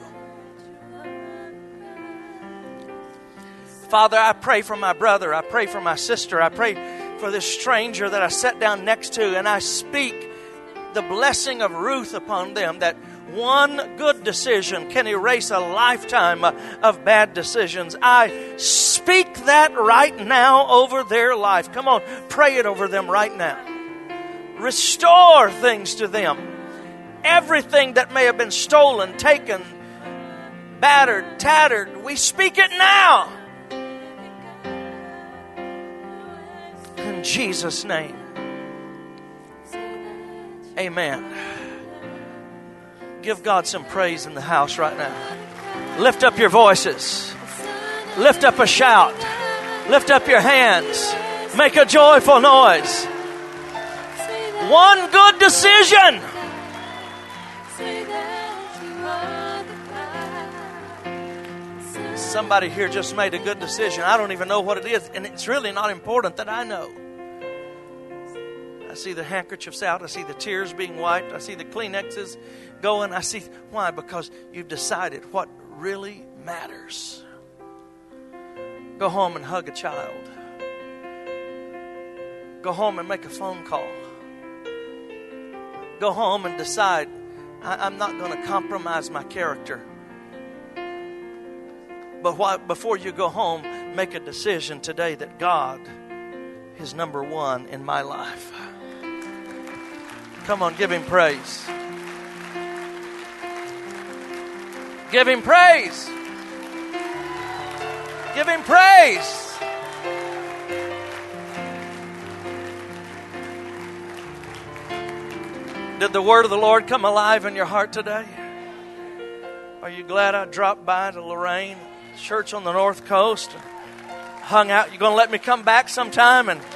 Father, I pray for my brother. I pray for my sister. I pray for this stranger that I sat down next to, and I speak the blessing of Ruth upon them, that one good decision can erase a lifetime of bad decisions. I speak that right now over their life. Come on, pray it over them right now. Restore things to them. Everything that may have been stolen, taken, battered, tattered, we speak it now. In Jesus' name. Amen. Give God some praise in the house right now. Lift up your voices. Lift up a shout. Lift up your hands. Make a joyful noise. One good decision. Somebody here just made a good decision. I don't even know what it is, and it's really not important that I know. I see the handkerchiefs out. I see the tears being wiped. I see the Kleenexes going. I see why? Because you've decided what really matters. Go home and hug a child. Go home and make a phone call. Go home and decide, I'm not going to compromise my character. But before you go home, make a decision today that God is number one in my life. Come on, give Him praise. Give Him praise. Give Him praise. Did the word of the Lord come alive in your heart today? Are you glad I dropped by to Lorraine, church on the North Coast, and hung out? You going to let me come back sometime? And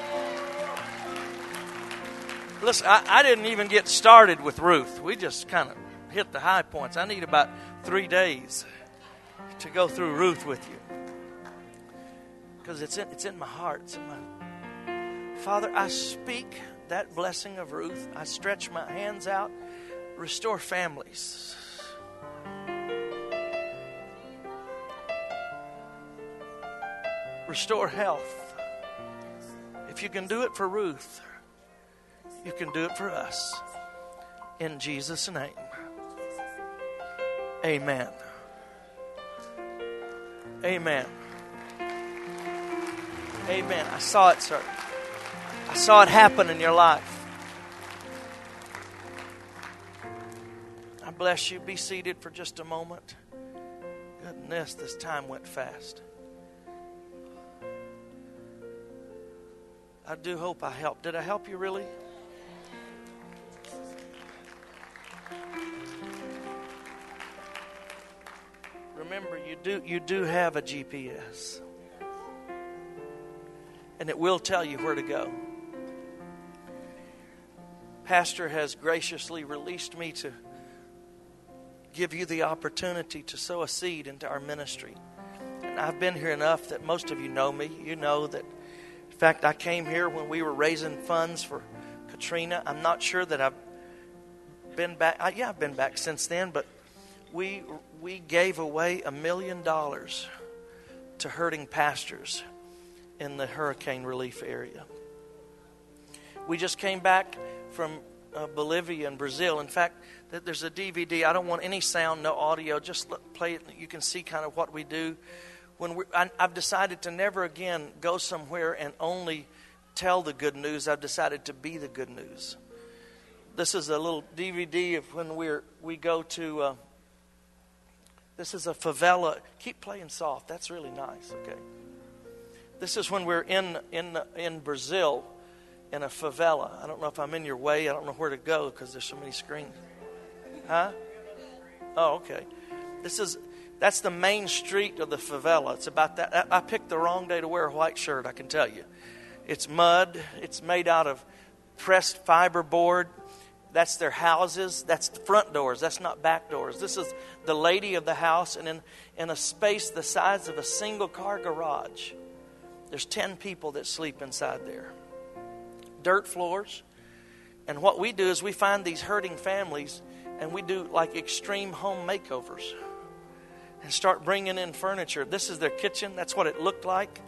listen, I didn't even get started with Ruth. We just kind of hit the high points. I need about 3 days to go through Ruth with you, because it's in my heart. It's in my... Father, I speak that blessing of Ruth. I stretch my hands out. Restore families. Restore health. If you can do it for Ruth, you can do it for us. In Jesus' name. Amen. Amen. Amen. I saw it, sir. I saw it happen in your life. I bless you. Be seated for just a moment. Goodness, this time went fast. I do hope I helped. Did I help you really? Remember, you do have a GPS. And it will tell you where to go. Pastor has graciously released me to give you the opportunity to sow a seed into our ministry. And I've been here enough that most of you know me. You know that, in fact, I came here when we were raising funds for Katrina. I'm not sure that I've been back. I've been back since then, but we gave away $1 million to hurting pastors in the hurricane relief area. We just came back from Bolivia and Brazil. In fact, there's a DVD. I don't want any sound, no audio. Just play it. You can see kind of what we do. I've decided to never again go somewhere and only tell the good news. I've decided to be the good news. This is a little DVD of when we go to. This is a favela. Keep playing soft. That's really nice. Okay. This is when we're in Brazil, in a favela. I don't know if I'm in your way. I don't know where to go because there's so many screens. Huh? Oh, okay. That's the main street of the favela. It's about that. I picked the wrong day to wear a white shirt, I can tell you. It's mud. It's made out of pressed fiberboard. That's their houses. That's the front doors. That's not back doors. This is the lady of the house. And in a space the size of a single car garage, there's 10 people that sleep inside there. Dirt floors. And what we do is we find these hurting families and we do like extreme home makeovers and start bringing in furniture. This is their kitchen. That's what it looked like.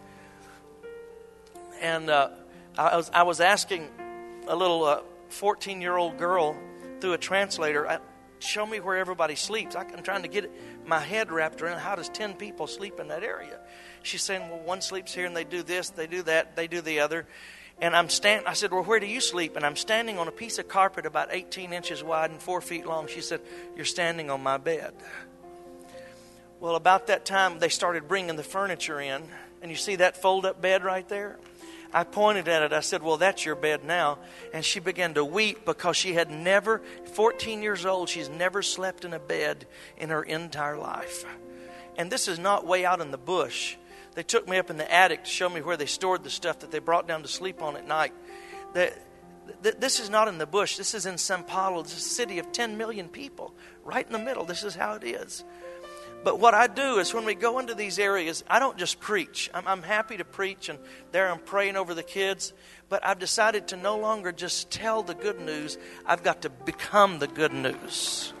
And I was asking a little 14-year-old girl through a translator, show me where everybody sleeps. I'm trying to get my head wrapped around how does 10 people sleep in that area. She's saying, well, one sleeps here and they do this, they do that, they do the other. And I said, well, where do you sleep? And I'm standing on a piece of carpet about 18 inches wide and 4 feet long. She said, you're standing on my bed. Well, about that time, they started bringing the furniture in. And you see that fold-up bed right there? I pointed at it. I said, well, that's your bed now. And she began to weep because she had never, 14 years old, she's never slept in a bed in her entire life. And this is not way out in the bush. They took me up in the attic to show me where they stored the stuff that they brought down to sleep on at night. This is not in the bush. This is in São Paulo. This is a city of 10 million people. Right in the middle. This is how it is. But what I do is when we go into these areas, I don't just preach. I'm happy to preach, and there I'm praying over the kids. But I've decided to no longer just tell the good news. I've got to become the good news.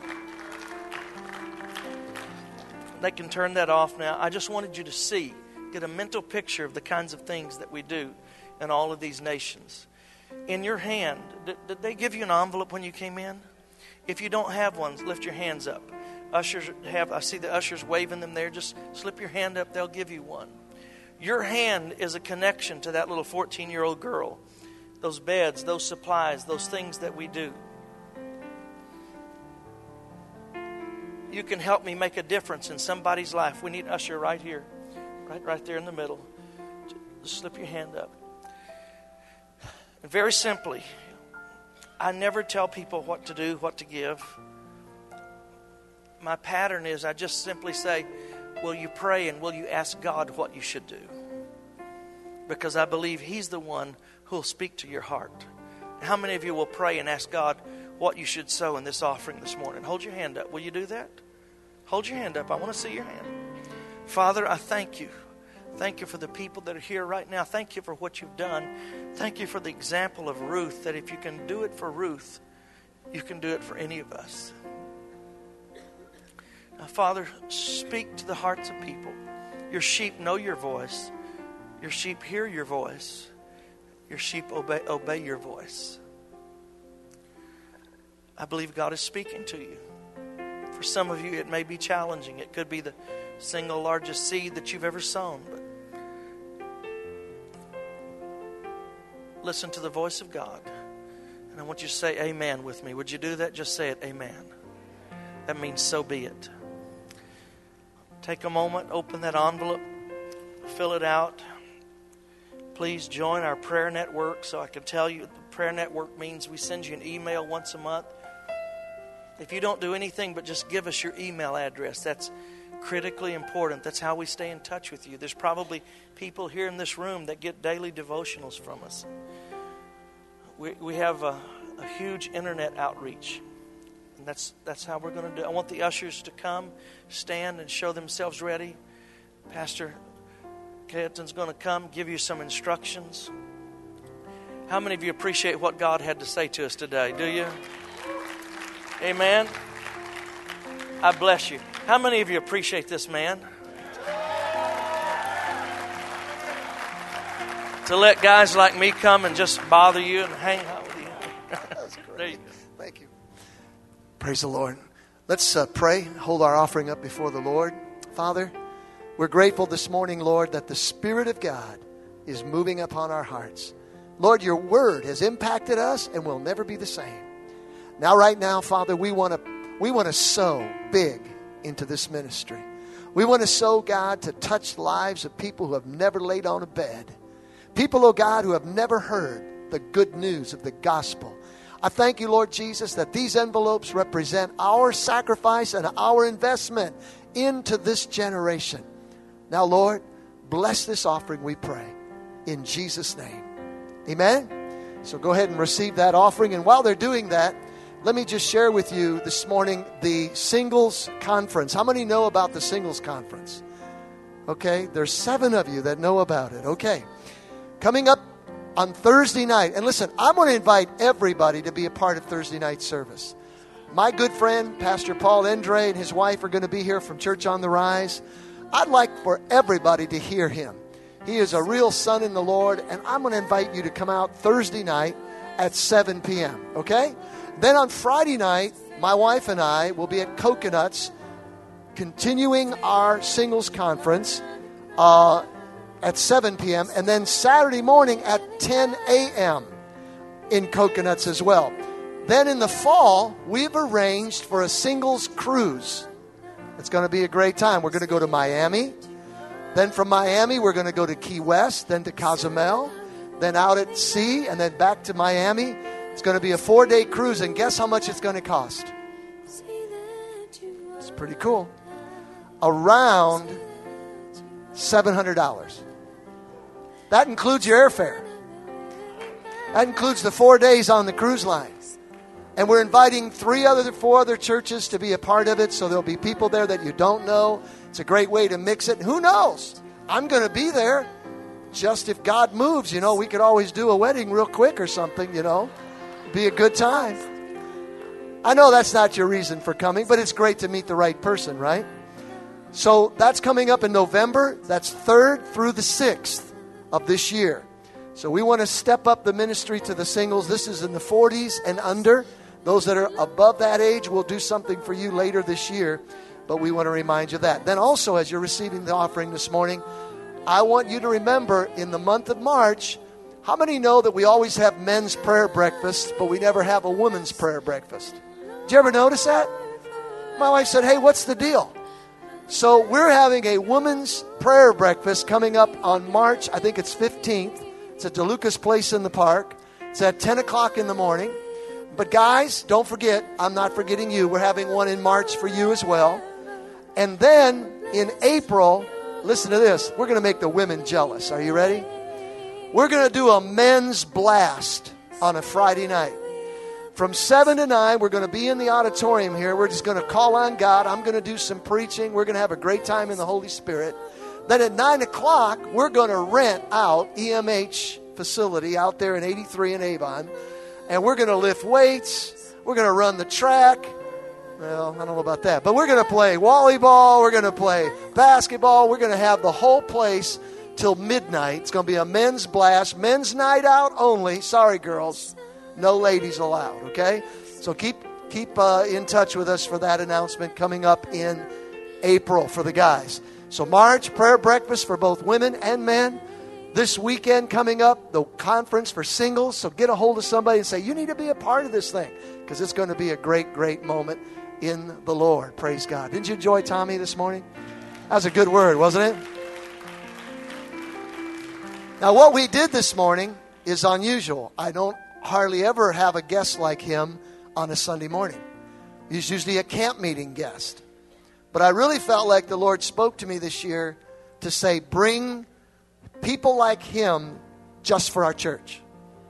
They can turn that off now. I just wanted you to get a mental picture of the kinds of things that we do in all of these nations. In your hand, did they give you an envelope when you came in? If you don't have one, lift your hands up. Ushers I see the ushers waving them there. Just slip your hand up. They'll give you one. Your hand is a connection to that little 14-year-old girl. Those beds, those supplies, those things that we do. You can help me make a difference in somebody's life. We need an usher right here. Right there in the middle. Just slip your hand up. And very simply, I never tell people what to do, what to give. My pattern is I just simply say, will you pray and will you ask God what you should do? Because I believe He's the one who will speak to your heart. How many of you will pray and ask God what you should sow in this offering this morning? Hold your hand up. Will you do that? Hold your hand up. I want to see your hand. Father, I thank you. Thank you for the people that are here right now. Thank you for what you've done. Thank you for the example of Ruth, that if you can do it for Ruth, you can do it for any of us. Now, Father, speak to the hearts of people. Your sheep know your voice. Your sheep hear your voice. Your sheep obey your voice. I believe God is speaking to you. For some of you, it may be challenging. It could be the single largest seed that you've ever sown. But listen to the voice of God. And I want you to say amen with me. Would you do that? Just say it, amen. That means so be it. take a moment, open that envelope, fill it out. Please join our prayer network. So I can tell you, the prayer network means we send you an email once a month. If you don't do anything but just give us your email address, that's critically important. That's how we stay in touch with you. There's probably people here in this room that get daily devotionals from us. We have a huge internet outreach. And that's how we're going to do it. I want the ushers to come, stand, and show themselves ready. Pastor Cayetan's going to come, give you some instructions. How many of you appreciate what God had to say to us today? Do you? Amen. I bless you. How many of you appreciate this man? To let guys like me come and just bother you and hang out with you. That's great. Thank you. Praise the Lord. Let's pray. Hold our offering up before the Lord. Father, we're grateful this morning, Lord, that the Spirit of God is moving upon our hearts. Lord, your word has impacted us and will never be the same. Now, right now, Father, we want to sow big into this ministry. We want to sow, God, to touch lives of people who have never laid on a bed. People, oh God, who have never heard the good news of the gospel. I thank you, Lord Jesus, that these envelopes represent our sacrifice and our investment into this generation. Now, Lord, bless this offering, we pray, in Jesus' name. Amen? So go ahead and receive that offering. And while they're doing that, let me just share with you this morning the Singles Conference. How many know about the Singles Conference? Okay, there's 7 of you that know about it. Okay, coming up on Thursday night. And listen, I'm going to invite everybody to be a part of Thursday night service. My good friend, Pastor Paul Endre, and his wife are going to be here from Church on the Rise. I'd like for everybody to hear him. He is a real son in the Lord, and I'm going to invite you to come out Thursday night at 7 p.m., okay? Then on Friday night, my wife and I will be at Coconuts, continuing our singles conference at 7 p.m. And then Saturday morning at 10 a.m. in Coconuts as well. Then in the fall, we've arranged for a singles cruise. It's going to be a great time. We're going to go to Miami. Then from Miami, we're going to go to Key West, then to Cozumel, then out at sea, and then back to Miami. It's going to be a 4-day cruise, and guess how much it's going to cost? It's pretty cool. Around $700. That includes your airfare. That includes the 4 days on the cruise line. And we're inviting 4 other churches to be a part of it, so there'll be people there that you don't know. It's a great way to mix it. Who knows? I'm going to be there. Just if God moves, we could always do a wedding real quick or something, Be a good time. I know that's not your reason for coming, but it's great to meet the right person, right? So that's coming up in November. That's 3rd through the 6th of this year. So we want to step up the ministry to the singles. This is in the 40s and under. Those that are above that age, we'll do something for you later this year. But we want to remind you of that. Then also, as you're receiving the offering this morning, I want you to remember in the month of March, how many know that we always have men's prayer breakfast, but we never have a women's prayer breakfast? Did you ever notice that? My wife said, hey, what's the deal? So we're having a women's prayer breakfast coming up on March, I think it's 15th. It's at DeLucas Place in the park. It's at 10 o'clock in the morning. But guys, don't forget, I'm not forgetting you. We're having one in March for you as well. And then in April, listen to this. We're going to make the women jealous. Are you ready? We're going to do a men's blast on a Friday night. From 7 to 9, we're going to be in the auditorium here. We're just going to call on God. I'm going to do some preaching. We're going to have a great time in the Holy Spirit. Then at 9 o'clock, we're going to rent out EMH facility out there in 83 in Avon. And we're going to lift weights. We're going to run the track. Well, I don't know about that. But we're going to play volleyball. We're going to play basketball. We're going to have the whole place till midnight. It's going to be a men's blast. Men's night out only. Sorry, girls. No ladies allowed, okay? So keep in touch with us for that announcement coming up in April for the guys. So March, prayer breakfast for both women and men. This weekend coming up, the conference for singles. So get a hold of somebody and say, you need to be a part of this thing, because it's going to be a great, great moment in the Lord. Praise God. Didn't you enjoy Tommy this morning? That was a good word, wasn't it? Now, what we did this morning is unusual. I don't hardly ever have a guest like him on a Sunday morning. He's usually a camp meeting guest. But I really felt like the Lord spoke to me this year to say, bring people like him just for our church.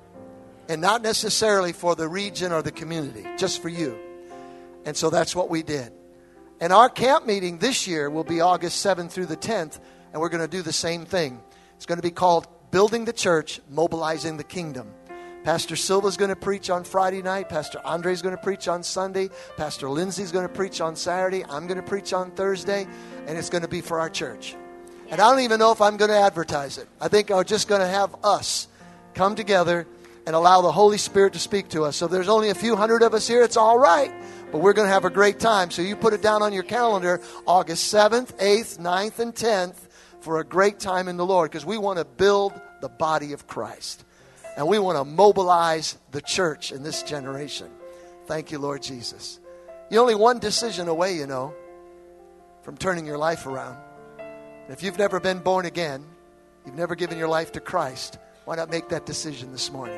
And not necessarily for the region or the community, just for you. And so that's what we did. And our camp meeting this year will be August 7th through the 10th, and we're going to do the same thing. It's going to be called Building the Church, Mobilizing the Kingdom. Pastor Silva's going to preach on Friday night. Pastor Andre's going to preach on Sunday. Pastor Lindsay's going to preach on Saturday. I'm going to preach on Thursday, and it's going to be for our church. And I don't even know if I'm going to advertise it. I think I'm just going to have us come together and allow the Holy Spirit to speak to us. So if there's only a few hundred of us here, it's all right. But we're going to have a great time. So you put it down on your calendar, August 7th, 8th, 9th, and 10th, for a great time in the Lord. Because we want to build the body of Christ. And we want to mobilize the church in this generation. Thank you, Lord Jesus. You're only one decision away, you know, from turning your life around. If you've never been born again, you've never given your life to Christ, why not make that decision this morning?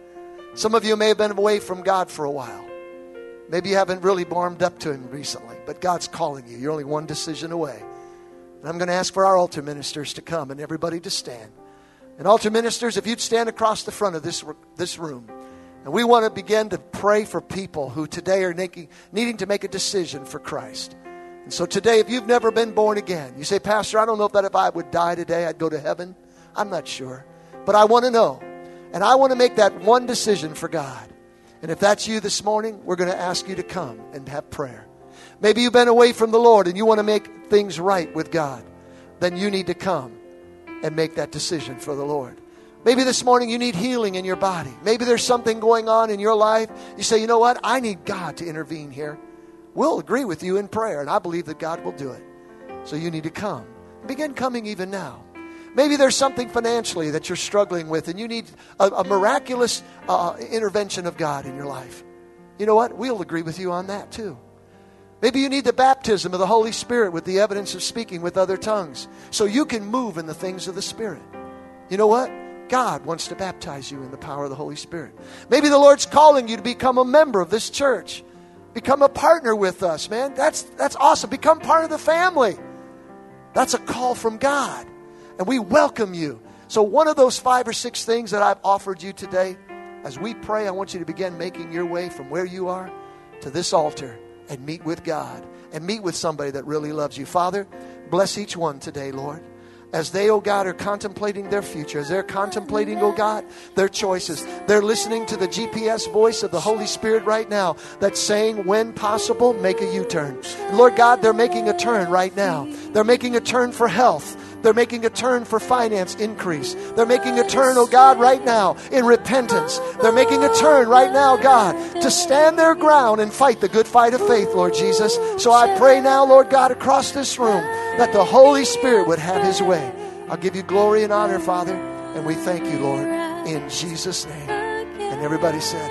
Some of you may have been away from God for a while. Maybe you haven't really warmed up to Him recently, but God's calling you. You're only one decision away. And I'm going to ask for our altar ministers to come and everybody to stand. And altar ministers, if you'd stand across the front of this room. And we want to begin to pray for people who today are needing to make a decision for Christ. And so today, if you've never been born again, you say, Pastor, I don't know if I would die today, I'd go to heaven. I'm not sure. But I want to know. And I want to make that one decision for God. And if that's you this morning, we're going to ask you to come and have prayer. Maybe you've been away from the Lord and you want to make things right with God. Then you need to come and make that decision for the Lord. Maybe this morning you need healing in your body. Maybe there's something going on in your life. You say, you know what? I need God to intervene here. We'll agree with you in prayer, and I believe that God will do it. So you need to come. Begin coming even now. Maybe there's something financially that you're struggling with, and you need a miraculous intervention of God in your life. You know what? We'll agree with you on that too. Maybe you need the baptism of the Holy Spirit with the evidence of speaking with other tongues, so you can move in the things of the Spirit. You know what? God wants to baptize you in the power of the Holy Spirit. Maybe the Lord's calling you to become a member of this church. Become a partner with us, man. That's awesome. Become part of the family. That's a call from God. And we welcome you. So one of those 5 or 6 things that I've offered you today, as we pray, I want you to begin making your way from where you are to this altar and meet with God and meet with somebody that really loves you. Father, bless each one today, Lord. As they, oh God, are contemplating their future, as they're contemplating, oh God, their choices, they're listening to the GPS voice of the Holy Spirit right now that's saying, when possible, make a U-turn. Lord God, they're making a turn right now. They're making a turn for health. They're making a turn for finance increase. They're making a turn, oh God, right now in repentance. They're making a turn right now, God, to stand their ground and fight the good fight of faith, Lord Jesus. So I pray now, Lord God, across this room, that the Holy Spirit would have His way. I'll give you glory and honor, Father, and we thank you, Lord, in Jesus' name. And everybody said,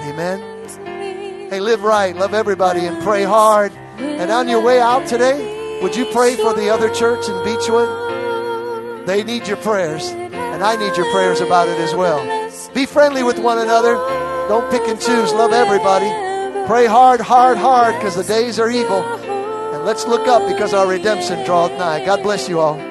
amen. Hey, live right, love everybody, and pray hard. And on your way out today, would you pray for the other church in Beechwood? They need your prayers, and I need your prayers about it as well. Be friendly with one another. Don't pick and choose. Love everybody. Pray hard, hard, hard, because the days are evil. And let's look up because our redemption draweth nigh. God bless you all.